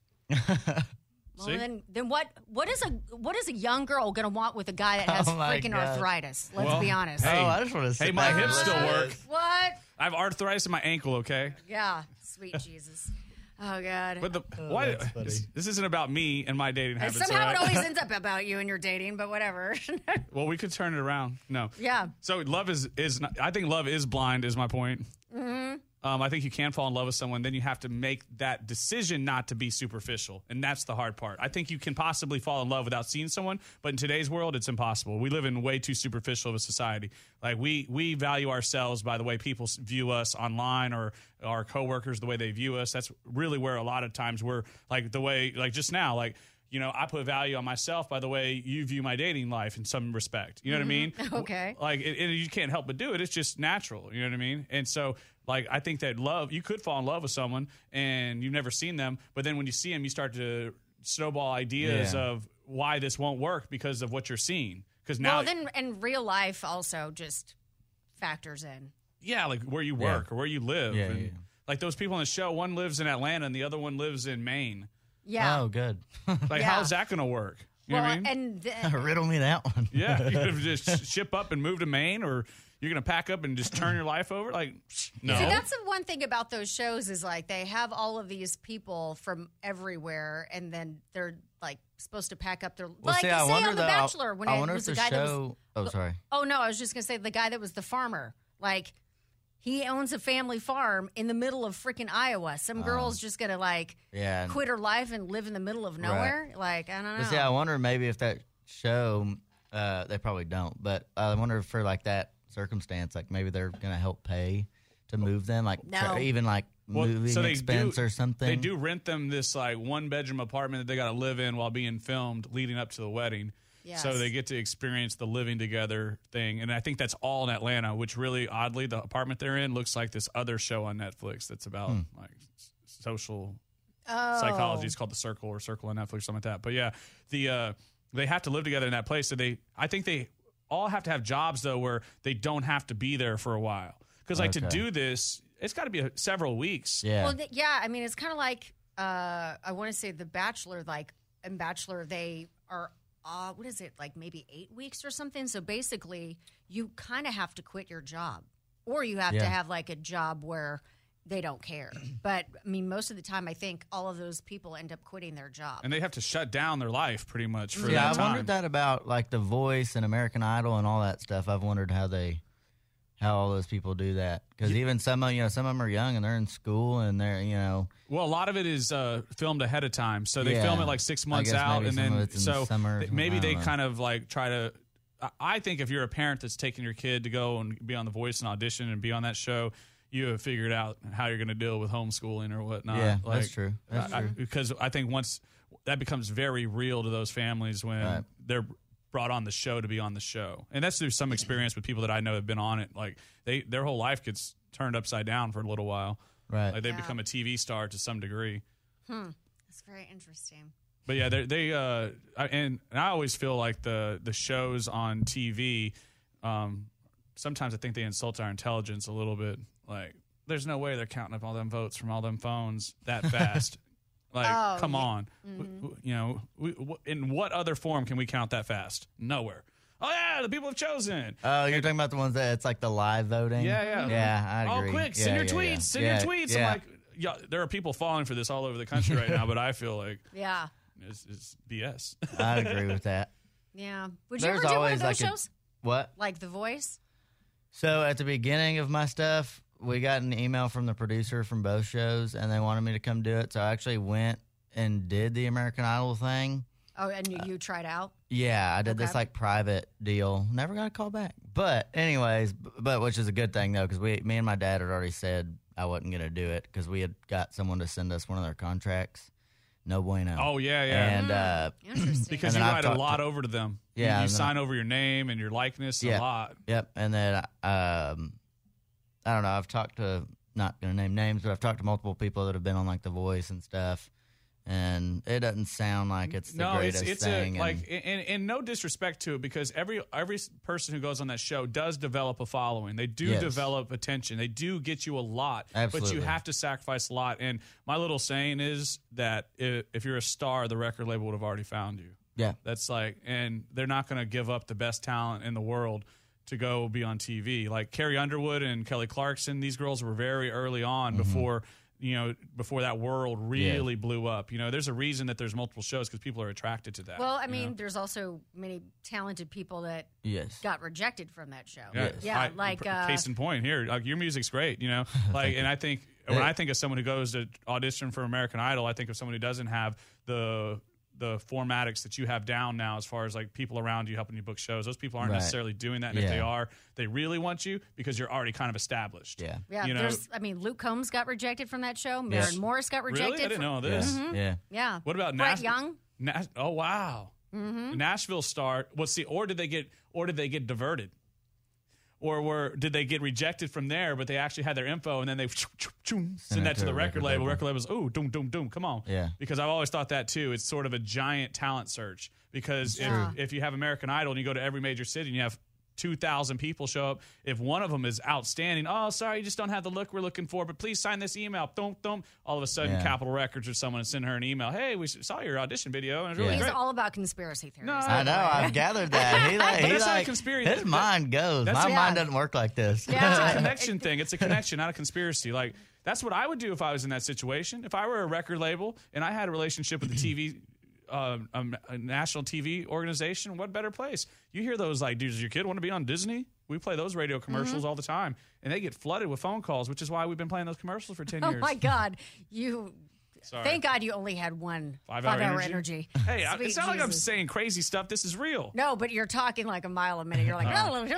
Well, See? then, then what? What is a what is a young girl gonna want with a guy that has Oh my freaking God. arthritis? Let's Well, be honest. hey, Oh, I just want to sit hey, my back and hips still listen to work. this. What? I have arthritis in my ankle, okay? Yeah, sweet Jesus. Oh God. But the why that's funny. this, this isn't about me and my dating And habits. somehow all it right? always ends up about you and your dating, but whatever. Well, we could turn it around. No. Yeah. So love is is not, I think love is blind is my point. Mm-hmm. Um, I think you can fall in love with someone, then you have to make that decision not to be superficial, and that's the hard part. I think you can possibly fall in love without seeing someone, but in today's world, it's impossible. We live in way too superficial of a society. Like we we value ourselves by the way people s- view us online, or our coworkers the way they view us. That's really where a lot of times we're like the way like just now like. You know, I put value on myself by the way you view my dating life in some respect. You know what I mean? Okay. Like, it, it, you can't help but do it. It's just natural. You know what I mean? And so, like, I think that love, you could fall in love with someone and you've never seen them, but then when you see them, you start to snowball ideas Yeah. of why this won't work because of what you're seeing. Because now, Well, then, and real life also just factors in. yeah, like where you Yeah. work or where you live. Yeah, and yeah. like those people on the show, one lives in Atlanta and the other one lives in Maine. Yeah. Oh, good. Like, Yeah. how's that going to work? You know well, what I mean? and th- Riddle me that one. Yeah, you're going to just ship up and move to Maine, or you're going to pack up and just turn your life over? Like, no. See, that's the one thing about those shows is like they have all of these people from everywhere, and then they're like supposed to pack up their Well, like see, say I wonder on The though, I- Bachelor when I it wonder was if the the guy that was. show. Oh, sorry. Oh no, I was just gonna say the guy that was the farmer. Like he owns a family farm in the middle of freaking Iowa. Some girl's just gonna like Yeah. quit her life and live in the middle of nowhere. Like I don't know. But see, I wonder maybe if that show, uh, they probably don't, but I wonder if for like that circumstance, like maybe they're gonna help pay to move them, like No. tr- even like Well, moving so they expense do, or something. They do rent them this like one bedroom apartment that they got to live in while being filmed leading up to the wedding. Yes. So they get to experience the living together thing. And I think that's all in Atlanta, which really oddly, the apartment they're in looks like this other show on Netflix that's about Hmm. like s- social Oh. psychology. It's called The Circle or Circle on Netflix, something like that. But yeah, the uh, they have to live together in that place. So they, I think they all have to have jobs though where they don't have to be there for a while. Because like to Okay. do this, it's got to be a, several weeks. Yeah. Well, th- yeah. I mean, it's kind of like uh, I want to say The Bachelor. Like in Bachelor, they are uh, what is it like maybe eight weeks or something. So basically, you kind of have to quit your job, or you have Yeah. to have like a job where they don't care. But I mean, most of the time, I think all of those people end up quitting their job. And they have to shut down their life pretty much for yeah, that I time. wondered that about like The Voice and American Idol and all that stuff. I've wondered how they, how all those people do that. Because even some of you know some of them are young and they're in school and they're you know Well, a lot of it is uh, filmed ahead of time, so they Yeah. film it like six I months guess out, maybe and some then of it's in the so summer or th- something. maybe I they don't know. kind of like try to. I- I think if you're a parent that's taking your kid to go and be on The Voice and audition and be on that show, you have figured out how you're going to deal with homeschooling or whatnot. Yeah, Like, that's true. That's I- I- true. because I think once that becomes very real to those families when Right. they're brought on the show to be on the show, and that's through some experience with people that I know have been on it. Like they, their whole life gets turned upside down for a little while. right. Like they Yeah. become a T V star to some degree. It's very interesting. But yeah, they they uh, I, and, and I always feel like the the shows on T V. Um, sometimes I think they insult our intelligence a little bit. Like, there's no way they're counting up all them votes from all them phones that fast. Like, Oh, come yeah. on, W- w- you know, we, w- in what other form can we count that fast? Nowhere. Oh yeah, the people have chosen. Oh, you're talking about the ones that it's like the live voting. Yeah, yeah, yeah. I Oh, agree. quick, Yeah, send your yeah, tweets, yeah. send yeah, your tweets. Yeah. I'm like, yeah, there are people falling for this all over the country right now, but I feel like Yeah. it's, it's B S. I agree with that. Yeah. Would you There's ever do one always of those like a- shows? What? Like The Voice? So at the beginning of my stuff, we got an email from the producer from both shows, and they wanted me to come do it. So I actually went and did the American Idol thing. Oh, and you, you tried out? Yeah, I did this Okay. like private deal. Never got a call back. But anyways, b- but which is a good thing though, because we, me and my dad had already said I wasn't gonna do it because we had got someone to send us one of their contracts. No bueno. Oh yeah, yeah. And uh, Interesting. Because And you then I've write a talked lot to- over to them. You- Yeah, you, and then sign over your name and your likeness Yeah. a lot. Yep, and then um, I don't know. I've talked to not gonna name names, but I've talked to multiple people that have been on like The Voice and stuff, and it doesn't sound like it's the No, it's greatest it's thing. a like, and, and, and no disrespect to it, because every every person who goes on that show does develop a following. They do Yes. develop attention. They do get you a lot, but Absolutely. you have to sacrifice a lot. And my little saying is that if, if you're a star, the record label would have already found you. yeah, That's like, and they're not going to give up the best talent in the world to go be on T V. Like Carrie Underwood and Kelly Clarkson, these girls were very early on Mm-hmm. before, you know, before that world really blew up. You know, there's a reason that there's multiple shows because people are attracted to that. Well, I you mean, know? there's also many talented people that yes, got rejected from that show. Yeah, Yeah, I- like pr- uh, case in point here, like your music's great, you know, like, and I think when I think of someone who goes to audition for American Idol, I think of someone who doesn't have the the formatics that you have down now, as far as like people around you helping you book shows. Those people aren't Right. necessarily doing that, and if Yeah. they are, they really want you because you're already kind of established. yeah, yeah, you know- there's. I mean, Luke Combs got rejected from that show. Maren Yes. Morris got rejected. Really, I didn't from, know this. yeah, yeah. Yeah. What about Brett Nash- Young? Nash- oh wow, Mm-hmm. Nashville star. Well, see, or did they get, or did they get diverted, or were did they get rejected from there? But they actually had their info, and then they send it that to to the a record record label. label. Record labels, oh, doom, doom, doom, come on, Yeah. Because I've always thought that too. It's sort of a giant talent search. Because if, true. if you have American Idol and you go to every major city and you have two thousand people show up, if one of them is outstanding, oh, sorry, you just don't have the look we're looking for, but please sign this email. Don't, don't. All of a sudden, Yeah. Capitol Records or someone send her an email. Hey, we saw your audition video, and it was really Yeah. He's great. all about conspiracy theories. No, I know. I've gathered that. He like, But he that's not a like conspiracy. his That- mind goes. that's My a- mind doesn't work like this. Yeah. It's a connection thing. It's a connection, not a conspiracy. Like, that's what I would do if I was in that situation. If I were a record label and I had a relationship with a T V, uh, a, a national T V organization, what better place? You hear those like, dude, does your kid want to be on Disney? We play those radio commercials Mm-hmm. all the time, and they get flooded with phone calls, which is why we've been playing those commercials for ten Oh years. my God, you Sorry. Thank God you only had one Five-hour five-hour energy? energy. Hey, I, Sweet it's not like I'm Jesus. saying crazy stuff. This is real. No, but you're talking like a mile a minute. You're like,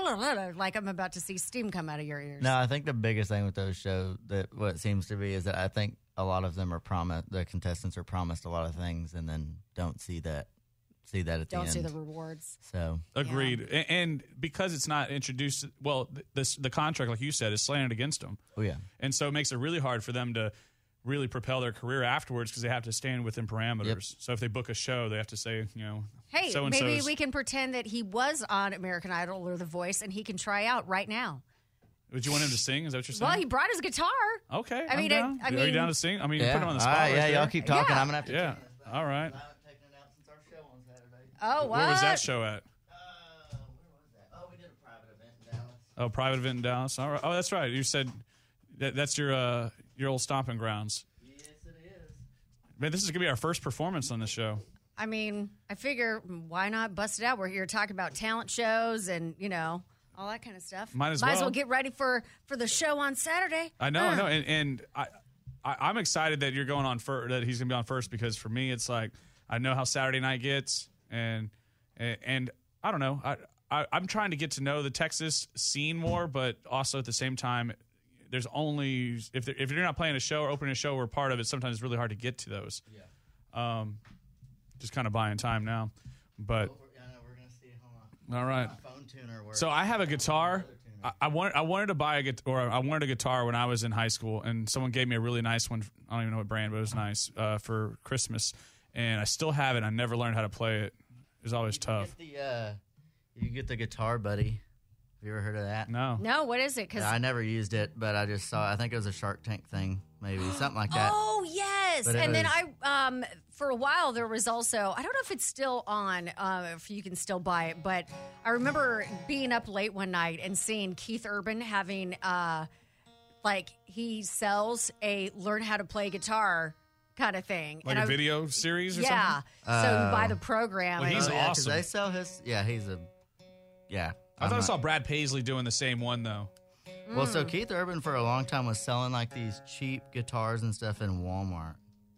like I'm about to see steam come out of your ears. No, I think the biggest thing with those shows that what it seems to be is that I think a lot of them are promised. The contestants are promised a lot of things and then don't see that. See that at Don't the see end. the rewards. So Agreed. A- And because it's not introduced, well, th- this the contract, like you said, is slanted against them. oh yeah, And so it makes it really hard for them to really propel their career afterwards because they have to stand within parameters. Yep. So if they book a show, they have to say, you know, Hey, so and maybe we can pretend that he was on American Idol or The Voice and he can try out right now. Would you want him to sing? Is that what you're saying? Well, he brought his guitar. okay. I I'm mean, down. I- I Are you mean- down to sing? I mean, yeah. put him on the All spot. right, right yeah, there. y'all keep talking. Yeah. I'm gonna have to. Yeah. change this back. All right. I haven't taken it out since our show on Saturday. Oh, what? Where was that show at? Uh, where was that? Oh, we did a private event in Dallas. Oh, private event in Dallas. All right. Oh, that's right. You said that, that's your uh, your old stomping grounds. Yes, it is. Man, this is gonna be our first performance on this show. I mean, I figure why not bust it out? We're here talking about talent shows and, you know, all that kind of stuff. Might as Might as well. well get ready for, for the show on Saturday. I know, I Huh. know, and, and I, I, I'm excited that you're going on first. That he's gonna be on first because for me, it's like I know how Saturday night gets, and and, and I don't know. I, I I'm trying to get to know the Texas scene more, but also at the same time, there's only if there, if you're not playing a show or opening a show or part of it, sometimes it's really hard to get to those. Yeah. Um, just kind of buying time now, but Oh, we're, I know, we're gonna see. Hold on. all right. My phone tuner works. So I have a guitar. I, I wanted I wanted to buy a guitar, or I wanted a guitar when I was in high school, and someone gave me a really nice one. I don't even know what brand, but it was nice uh, for Christmas, and I still have it. I never learned how to play it. It was always tough. Get the, uh, you get the Guitar Buddy. Have you ever heard of that? No, No, what is it? Because I never used it, but I just saw. I think it was a Shark Tank thing, maybe something like that. Oh yes, But it and then was- I um for a while there was also I don't know if it's still on, uh, if you can still buy it, but I remember being up late one night and seeing Keith Urban having uh like he sells a learn how to play guitar kind of thing, like and a I- video series or yeah. something. So you buy the program. Well, and- he's Oh, yeah, 'cause awesome. They sell his. Yeah, he's a. Yeah. I I'm thought I not- saw Brad Paisley doing the same one though. Well, Mm. so Keith Urban for a long time was selling like these cheap guitars and stuff in Walmart.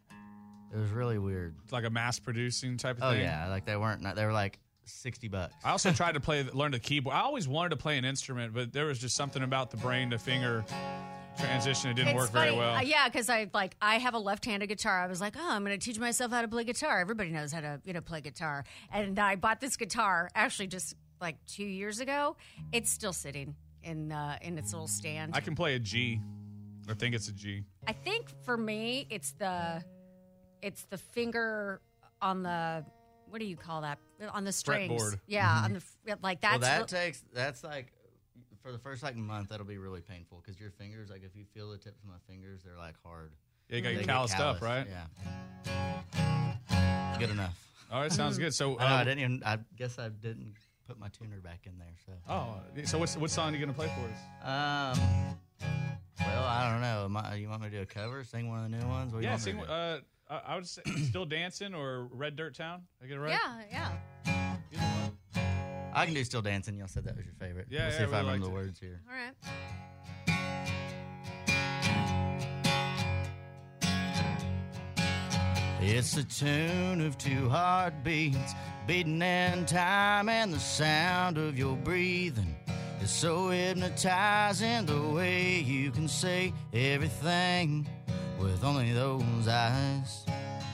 It was really weird. It's like a mass producing type of Oh thing. yeah, like they weren't. They were like sixty bucks. I also tried to play, learn the keyboard. I always wanted to play an instrument, but there was just something about the brain to finger transition. It didn't It's work funny. very well. Uh, yeah, because I like I have a left-handed guitar. I was like, oh, I'm going to teach myself how to play guitar. Everybody knows how to you know play guitar. And I bought this guitar actually just like two years ago. It's still sitting in uh, in its little stand. I can play a G. I think it's a G. I think for me, it's the it's the finger on the what do you call that on the strings? Fretboard. Yeah, on the f- like that's well, that real- takes. That's like for the first like month. That'll be really painful because your fingers, like if you feel the tips of my fingers, they're like hard. Yeah, you got They your get calloused up, calloused, right? Yeah. Good enough. All right, sounds good. So, I know. I um, didn't even. I guess I didn't put my tuner back in there. So. oh, so what's what song are you gonna play for us? Um. Well, I don't know. Am I, you want me to do a cover? Sing one of the new ones? What do you Yeah, want me sing. to do? Uh, I I would say "Still Dancing" or "Red Dirt Town." I get it right? yeah, yeah. Either one. I can do Still Dancing. Y'all said that was your favorite. Yeah, we'll yeah, see if I I really remember the liked it. words here. All right. It's the tune of two heartbeats beating in time, and the sound of your breathing is so hypnotizing. The way you can say everything with only those eyes.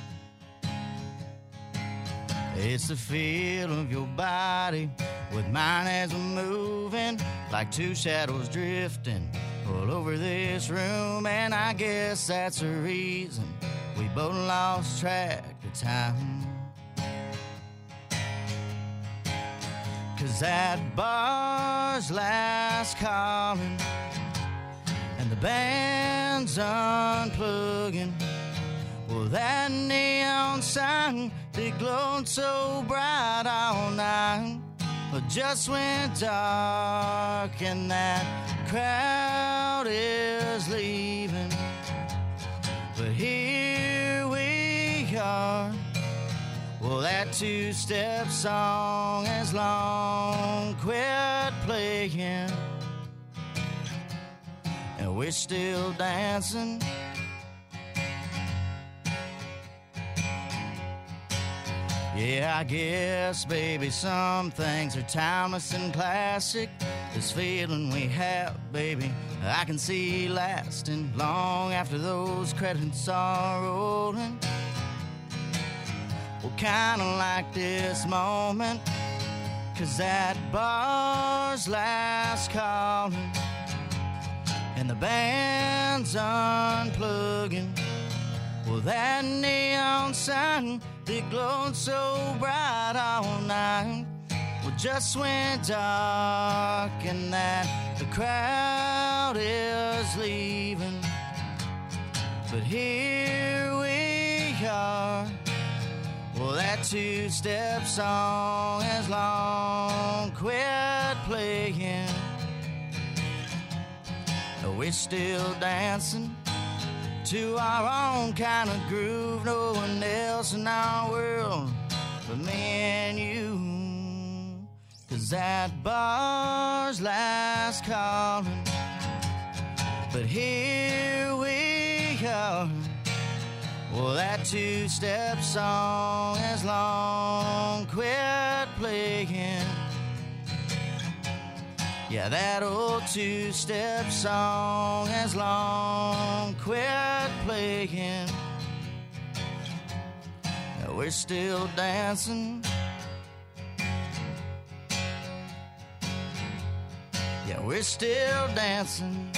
It's the feel of your body with mine as we're moving like two shadows drifting all over this room. And I guess that's the reason we both lost track of time. 'Cause that bar's last calling and the band's unplugging. Well, that neon sign, it glowed so bright all night, but just went dark and that crowd is leaving. But here we are. Well, that two-step song has long quit playing, and we're still dancing. Yeah, I guess, baby, some things are timeless and classic. This feeling we have, baby, I can see lasting long after those credits are rolling. Well, kinda like this moment, 'cause that bar's last calling, and the band's unplugging. Well, that neon sign, it glowed so bright all night, well, just went dark, and that the crowd is leaving. But here we are. Well, that two-step song has long quit playing. We're still dancing to our own kind of groove. No one else in our world but me and you. 'Cause that bar's last calling, but here we are. Well, that two-step song has long quit playing. Yeah, that old two-step song has long quit playing. Yeah, we're still dancing. Yeah, we're still dancing.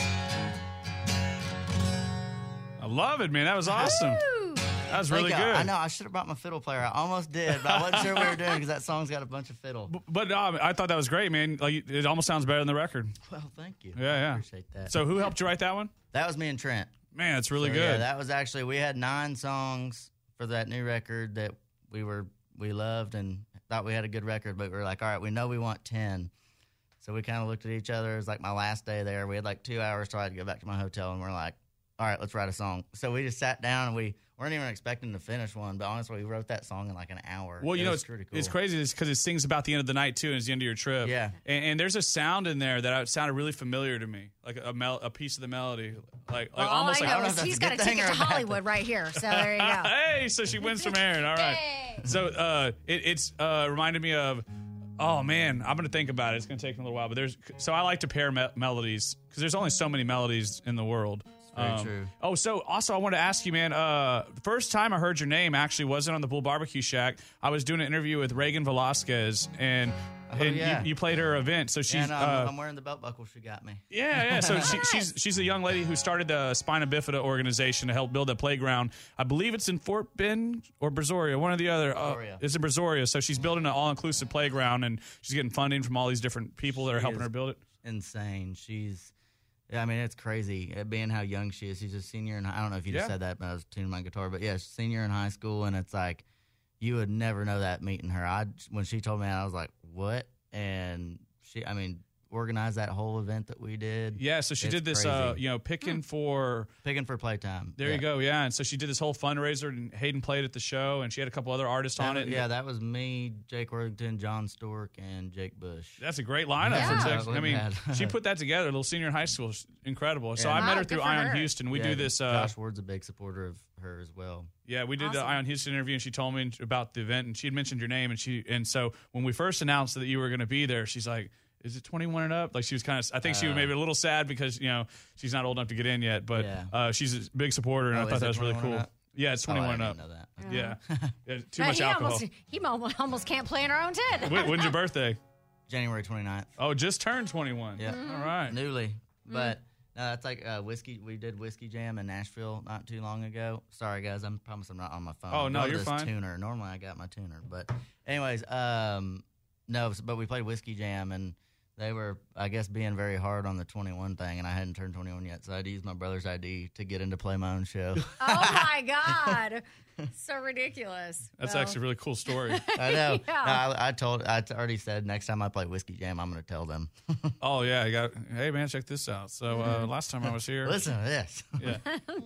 I love it, man. That was awesome. That was really Thank you. good. I know. I should have brought my fiddle player. I almost did, but I wasn't sure what we were doing because that song's got a bunch of fiddle. But, but um, I thought that was great, man. Like it almost sounds better than the record. Well, thank you. Yeah, I yeah. appreciate that. So who helped you write that one? That was me and Trent. Man, it's really So, good. Yeah, that was actually, we had nine songs for that new record that we were we loved and thought we had a good record, but we were like, all right, we know we want ten. So we kind of looked at each other. It was like my last day there. We had like two hours till I had to go back to my hotel, and we're like, all right, let's write a song. So we just sat down, and we weren't even expecting to finish one, but honestly, we wrote that song in like an hour. Well, you it know, was it's, pretty cool. it's crazy because it sings about the end of the night, too, and it's the end of your trip. Yeah. And, and there's a sound in there that sounded really familiar to me, like a, mel- a piece of the melody. Like, like Well, all almost I like. know know is if that's he's a got a good thing ticket or to a bad Hollywood right here. So there you go. Hey, so she wins from Aaron. All right. So uh, it, it's uh, reminded me of, oh, man, I'm going to think about it. It's going to take me a little while. But there's, so I like to pair me- melodies because there's only so many melodies in the world. Very true. Oh, so also I want to ask you, man. Uh, the first time I heard your name actually wasn't on the Bull Barbecue Shack. I was doing an interview with Reagan Velasquez, and, Oh, and yeah. you, you played her event. So she's Yeah, no, I'm, uh, I'm wearing the belt buckle she got me. yeah, yeah. So she, she's she's a young lady who started the Spina Bifida organization to help build a playground. I believe it's in Fort Bend or Brazoria, one or the other. Uh, Brazoria. it's in Brazoria. So she's building an all-inclusive playground, and she's getting funding from all these different people that are She helping is her build it. Insane. She's, yeah, I mean, it's crazy. Uh, Being how young she is. She's a senior in, I don't know if you just Yeah. said that, but I was tuning my guitar. But yeah, she's a senior in high school, and it's like, you would never know that meeting her. I, when she told me that, I was like, what? And she, I mean, organized that whole event that we did. Yeah, so she It's did this, uh, crazy. you know, picking for. Picking for playtime. There yeah. you go, yeah. And so she did this whole fundraiser, and Hayden played at the show, and she had a couple other artists That on was- it. Yeah, that was me, Jake Worthington, John Stork, and Jake Bush. That's a great lineup Yeah. for Yeah, Texas. it I mean, wasn't bad. she put that together. Little senior in high school, It's incredible. So Yeah. I met Wow, her good through for Ion her. Houston. We Yeah, do this. Uh, Josh Ward's a big supporter of her as well. Yeah, we did the Awesome. Ion Houston interview, and she told me about the event, and she had mentioned your name, and she and so when we first announced that you were going to be there, she's like, "Is it twenty-one and up?" Like she was kind of, I think she was Uh, maybe a little sad because you know she's not old enough to get in yet, but Yeah. uh, she's a big supporter, and Oh, I thought is that it was really twenty-one cool. and up? Yeah, it's Oh, I twenty-one and didn't up. know that. Yeah. yeah, too But much he alcohol. Almost, he mo- almost can't play in our own tent. When- When's your birthday? January twenty-ninth. Oh, just turned twenty-one. Yeah. Mm-hmm. All right. Newly. But no, that's like uh, whiskey. We did Whiskey Jam in Nashville not too long ago. Sorry, guys. I promise I'm not on my phone. Oh, no, Go to you're this fine. Tuner. Normally I got my tuner. But anyways, um, no, but we played Whiskey Jam, and they were, I guess, being very hard on the twenty-one thing, and I hadn't turned twenty-one yet, so I had to use my brother's I D to get in to play my own show. Oh my God. So ridiculous. That's Well, actually a really cool story. I know. Yeah. No, I, I told, I t- already said next time I play Whiskey Jam, I'm going to tell them. Oh yeah, you got. Hey man, check this out. So uh, last time I was here, Listen to this. yeah.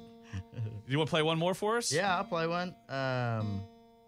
You want to play one more for us? Yeah, I'll play one. Um,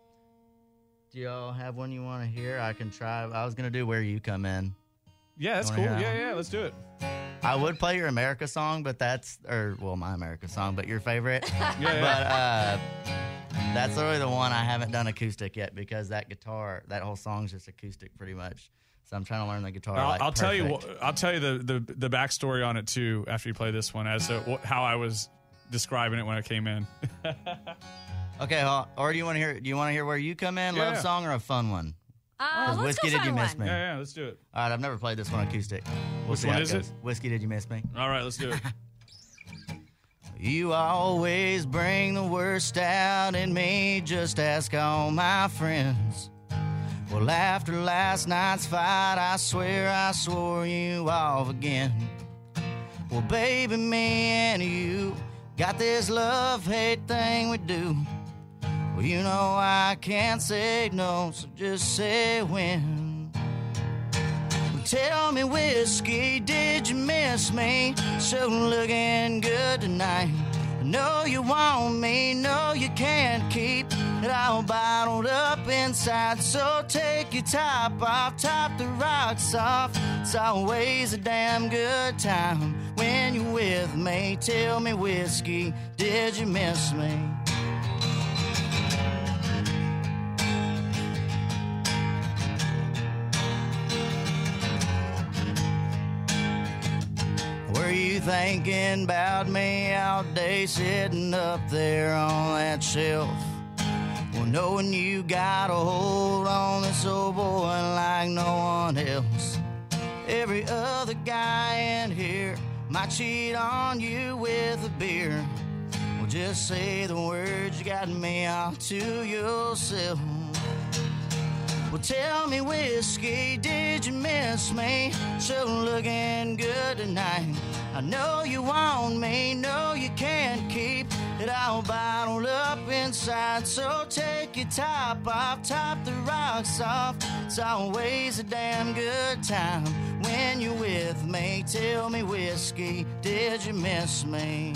do y'all have one you want to hear? I can try. I was gonna do Where You Come In. Yeah, that's You cool. wanna hear Yeah, that yeah. Let's do it. I would play your America song, but that's, or, well, my America song, but your favorite. Yeah, yeah. But uh, that's literally the one I haven't done acoustic yet because that guitar, that whole song's just acoustic pretty much. So I'm trying to learn the guitar. I'll, like, I'll tell you. perfect. I'll tell you the, the the backstory on it too after you play this one, as to wh- how I was describing it when I came in. Okay, well, or do you want to hear? Do you want to hear where you come in? Yeah. Love song or a fun one? Uh, let's Whiskey, go did you find miss one. me? yeah, yeah. Let's do it. All right, I've never played this one acoustic. We'll Which see one how is goes. it? Whiskey, did you miss me? All right, let's do it. You always bring the worst out in me. Just ask all my friends. Well, after last night's fight, I swear I swore you off again. Well, baby, me and you got this love-hate thing we do. Well, you know I can't say no, so just say when. Well, tell me, whiskey, did you miss me? Sure looking good tonight. I know you want me, know you can't keep it all bottled up inside. So take your top off, top the rocks off. It's always a damn good time when you're with me. Tell me, whiskey, did you miss me? Were you thinking about me all day sitting up there on that shelf? Well, knowing you got a hold on this old boy like no one else. Every other guy in here might cheat on you with a beer. Well, just say the words, you got me all to yourself. Well, tell me, whiskey, did you miss me? Sure looking good tonight. I know you want me, know you can't keep it all bottled up inside. So take your top off, top the rocks off. It's always a damn good time when you're with me. Tell me, whiskey, did you miss me?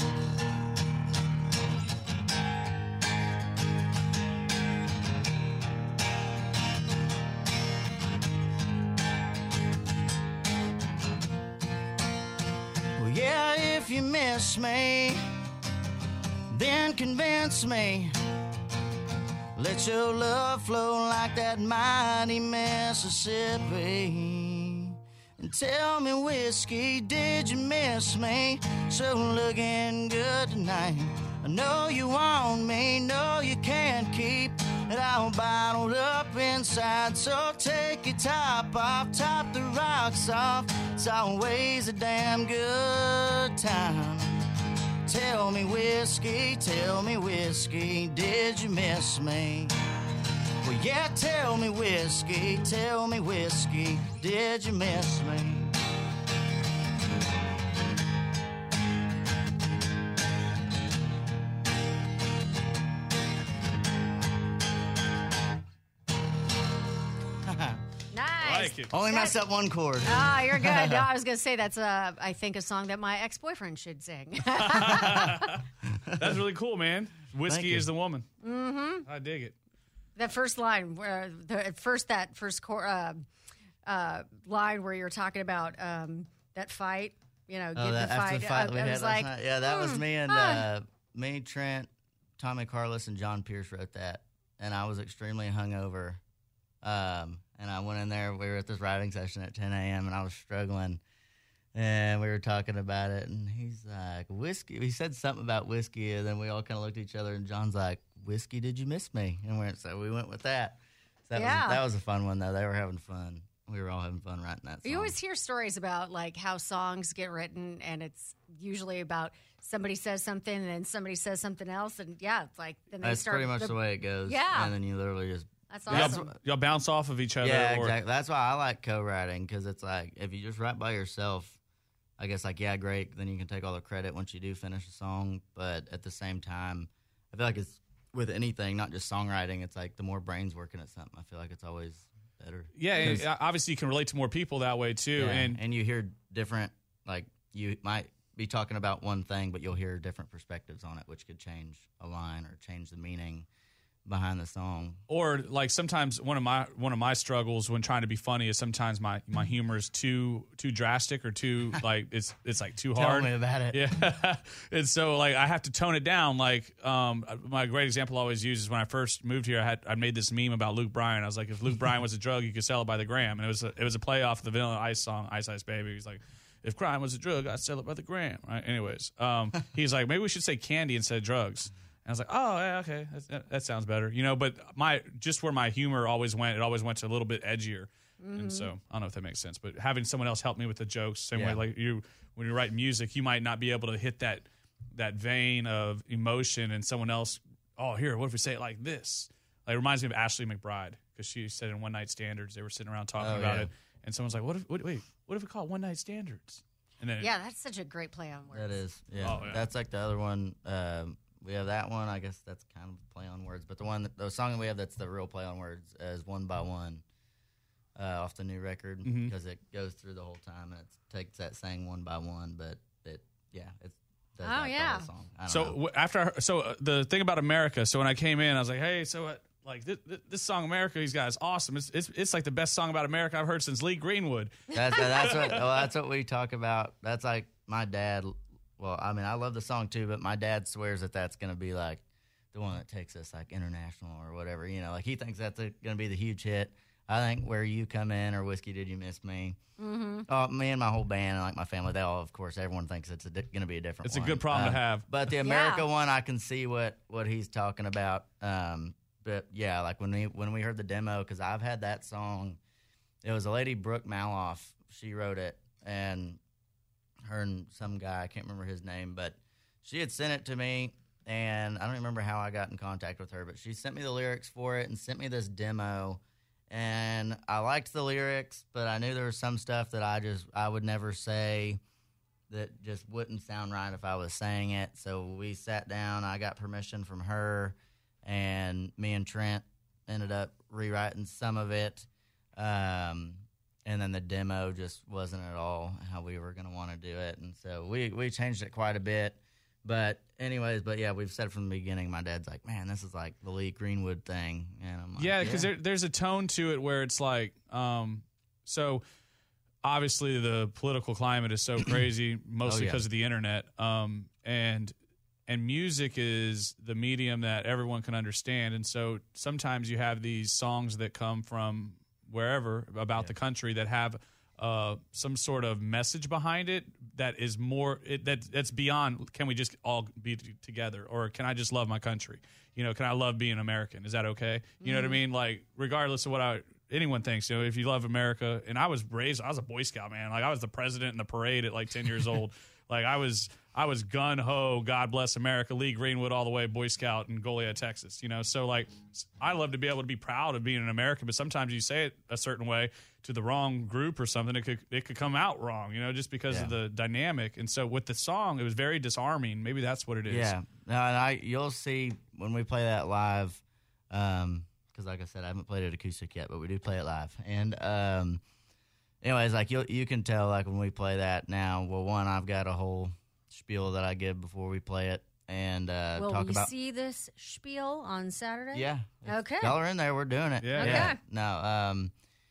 Yeah, if you miss me, then convince me. Let your love flow like that mighty Mississippi. And tell me, whiskey, did you miss me? So looking good tonight. I know you want me, know you can't keep it all bottled up inside. So take your top off, top the rocks off. It's always a damn good time. Tell me, whiskey, tell me, whiskey, did you miss me? Well, yeah, tell me, whiskey, tell me, whiskey, did you miss me? Like it. Only messed up one chord. Ah, you're good. No, I was going to say that's, uh, I think, a song that my ex-boyfriend should sing. That's really cool, man. Whiskey you. is the woman. Mm-hmm. I dig it. That first line, where the at first that first cor- uh, uh, line where you're talking about um, that fight, you know, Oh, get that, the after fight. the fight uh, we I had was last like, night. Yeah, that was hmm, me and huh. uh, me, Trent, Tommy Carlos, and John Pierce wrote that, and I was extremely hungover. Um, and I went in there. We were at this writing session at ten a.m. and I was struggling, and we were talking about it. And he's like, "Whiskey." He said something about whiskey, and then we all kind of looked at each other. And John's like, "Whiskey, did you miss me?" And we so we went with that. So that Yeah. was that was a fun one though. They were having fun. We were all having fun writing that song. You always hear stories about like how songs get written, and it's usually about somebody says something, and then somebody says something else, and yeah, it's like then they That's start. pretty much the, the way it goes. Yeah. and then you literally just. That's Y'all, awesome. y'all bounce off of each other. Yeah, or, exactly. That's why I like co-writing, because it's like if you just write by yourself, I guess like yeah, great. Then you can take all the credit once you do finish a song. But at the same time, I feel like it's with anything, not just songwriting. It's like the more brains working at something, I feel like it's always better. Yeah, and obviously you can relate to more people that way too. Yeah, And and you hear different. Like you might be talking about one thing, but you'll hear different perspectives on it, which could change a line or change the meaning. behind the song. Or like sometimes one of my one of my struggles when trying to be funny is sometimes my, my humor is too too drastic or too like it's it's like too Tell hard. me about it. Yeah, and so like I have to tone it down. Like um, my great example I always use is when I first moved here. I had I made this meme about Luke Bryan. I was like, if Luke Bryan was a drug, you could sell it by the gram, and it was a, it was a play off the Vanilla Ice song, Ice Ice Baby. He's like, if crime was a drug, I'd sell it by the gram. Right? Anyways, um, he's like, maybe we should say candy instead of drugs. And I was like, oh, yeah, okay, that, that sounds better, you know. But my just where my humor always went, it always went to a little bit edgier, mm-hmm. and so I don't know if that makes sense. But having someone else help me with the jokes, same Yeah. way like you when you write music, you might not be able to hit that that vein of emotion, and someone else, oh, here, what if we say it like this? Like it reminds me of Ashley McBride because she said in One Night Standards they were sitting around talking Oh, about yeah. it, and someone's like, what if what, wait, what if we call it One Night Standards? And then Yeah, that's such a great play on words. That is, yeah. Oh, yeah. That's like the other one. Um, we have that one. I guess that's kind of a play on words. But the one, that, the song that we have that's the real play on words is One by One uh, off the new record Mhm. because it goes through the whole time and it takes that saying one by one. But it, yeah, it does Oh, that yeah. the whole song. I don't So know. w- after I, so uh, the thing about America. So when I came in, I was like, hey, so what? Like this, this song America, he's got is awesome. It's, it's it's like the best song about America I've heard since Lee Greenwood. That's that's what well, that's what we talk about. That's like my dad. Well, I mean, I love the song too, but my dad swears that that's going to be like the one that takes us like international or whatever. You know, like he thinks that's going to be the huge hit. I think Where You Come In or Whiskey Did You Miss Me. Mm-hmm. Oh, me and my whole band and like my family, they all, of course, everyone thinks it's di- going to be a different. It's a one. good problem to Um, have. But the America Yeah. one, I can see what what he's talking about. Um, but yeah, like when we when we heard the demo, because I've had that song. It was a lady, Brooke Maloff. She wrote it, and her and some guy, I can't remember his name, but she had sent it to me, and I don't remember how I got in contact with her, but she sent me the lyrics for it and sent me this demo, and I liked the lyrics, but I knew there was some stuff that I just I would never say that just wouldn't sound right if I was saying it. So we sat down, I got permission from her, and me and Trent ended up rewriting some of it. Um, and then the demo just wasn't at all how we were going to want to do it. And so we, we changed it quite a bit. But anyways, but yeah, we've said from the beginning, my dad's like, man, this is like the Lee Greenwood thing. And I'm like, Yeah, because there, there's a tone to it where it's like, um, so obviously the political climate is so crazy, mostly Oh, yeah. because of the internet. Um, and and music is the medium that everyone can understand. And so sometimes you have these songs that come from wherever about the country that have uh, some sort of message behind it that is more it, that that's beyond. Can we just all be t- together, or can I just love my country? You know, can I love being American? Is that okay? You know what I mean? Like, regardless of what I anyone thinks, you know, if you love America, and I was raised, I was a Boy Scout, man. Like, I was the president in the parade at like ten years old. Like, I was, I was gun ho, God bless America, Lee Greenwood all the way, Boy Scout in Goliad, Texas. You know, so like, I love to be able to be proud of being an American, but sometimes you say it a certain way to the wrong group or something, it could it could come out wrong, you know, just because Yeah. of the dynamic. And so with the song, it was very disarming. Maybe that's what it is. Yeah, no, and I you'll see when we play that live, um, because like I said, I haven't played it acoustic yet, but we do play it live. And um, anyways, like you you can tell like when we play that now. Well, one, I've got a whole spiel that I give before we play it, and uh, Will talk we about. see this spiel on Saturday? Yeah. it's- Okay. Y'all are in there. We're doing it. Yeah. Okay. No. Um.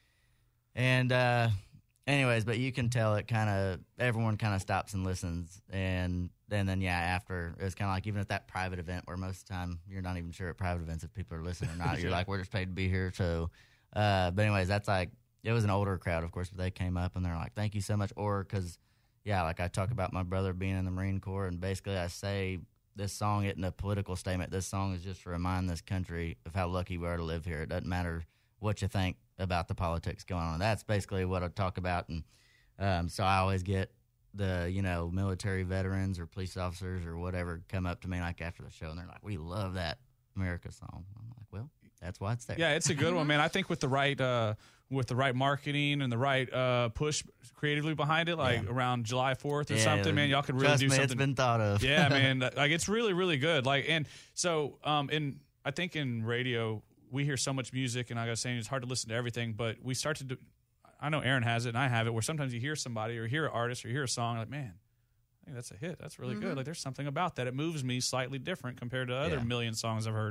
And uh, anyways, but you can tell it kind of everyone kind of stops and listens, and then then yeah, after it's kind of like even at that private event where most of the time you're not even sure at private events if people are listening or not. You're like, we're just paid to be here. So, uh, but anyways, that's like it was an older crowd, of course, but they came up and they're like, thank you so much, or because. Yeah, like I talk about my brother being in the Marine Corps, and basically I say this song isn't a political statement. This song is just to remind this country of how lucky we are to live here. It doesn't matter what you think about the politics going on. That's basically what I talk about, and um, so I always get the you know military veterans or police officers or whatever come up to me like after the show, and they're like, "We love that America song." I'm like, "Well, that's why it's there." Yeah, it's a good one, man. I think with the right uh, with the right marketing and the right uh, push creatively behind it, like Yeah. around July fourth or Yeah, something, man, y'all could really trust do me, something. It's been thought of. Yeah, man, like it's really, really good. Like, and so um, in I think in radio we hear so much music, and like I was saying, it's hard to listen to everything, but we start to do. I know Aaron has it, and I have it, where sometimes you hear somebody or hear an artist or hear a song, like, man, I think that's a hit. That's really good. Like, there's something about that. It moves me slightly different compared to other Yeah. million songs I've heard.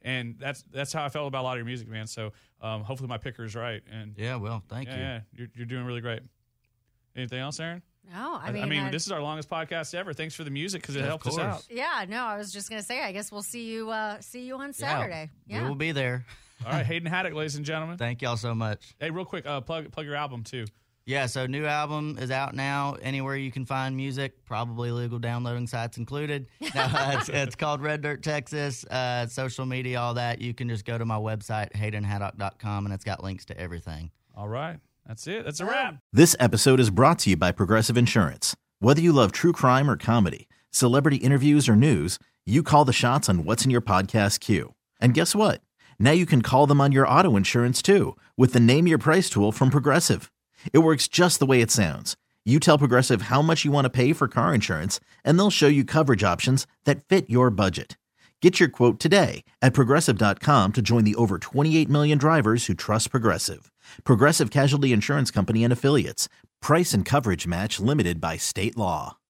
And that's that's how I felt about a lot of your music, man. So um, hopefully my picker is right. And Yeah, well, thank yeah, you. yeah, you're, you're doing really great. Anything else, Aaron? No, I I mean, I mean I- this is our longest podcast ever. Thanks for the music because it Of helped us course. out. yeah, no, I was just gonna say. I guess we'll see you. Uh, see you on Saturday. Yeah, Yeah. we will be there. All right, Hayden Haddock, ladies and gentlemen. Thank y'all so much. Hey, real quick, uh, plug plug your album too. Yeah, so new album is out now. Anywhere you can find music, probably legal downloading sites included. No, uh, it's, it's called Red Dirt Texas. Uh, social media, all that. You can just go to my website, hayden haddock dot com, and it's got links to everything. All right, that's it. That's a wrap. This episode is brought to you by Progressive Insurance. Whether you love true crime or comedy, celebrity interviews or news, you call the shots on what's in your podcast queue. And guess what? Now you can call them on your auto insurance too with the Name Your Price tool from Progressive. It works just the way it sounds. You tell Progressive how much you want to pay for car insurance, and they'll show you coverage options that fit your budget. Get your quote today at Progressive dot com to join the over twenty-eight million drivers who trust Progressive. Progressive Casualty Insurance Company and Affiliates. Price and coverage match limited by state law.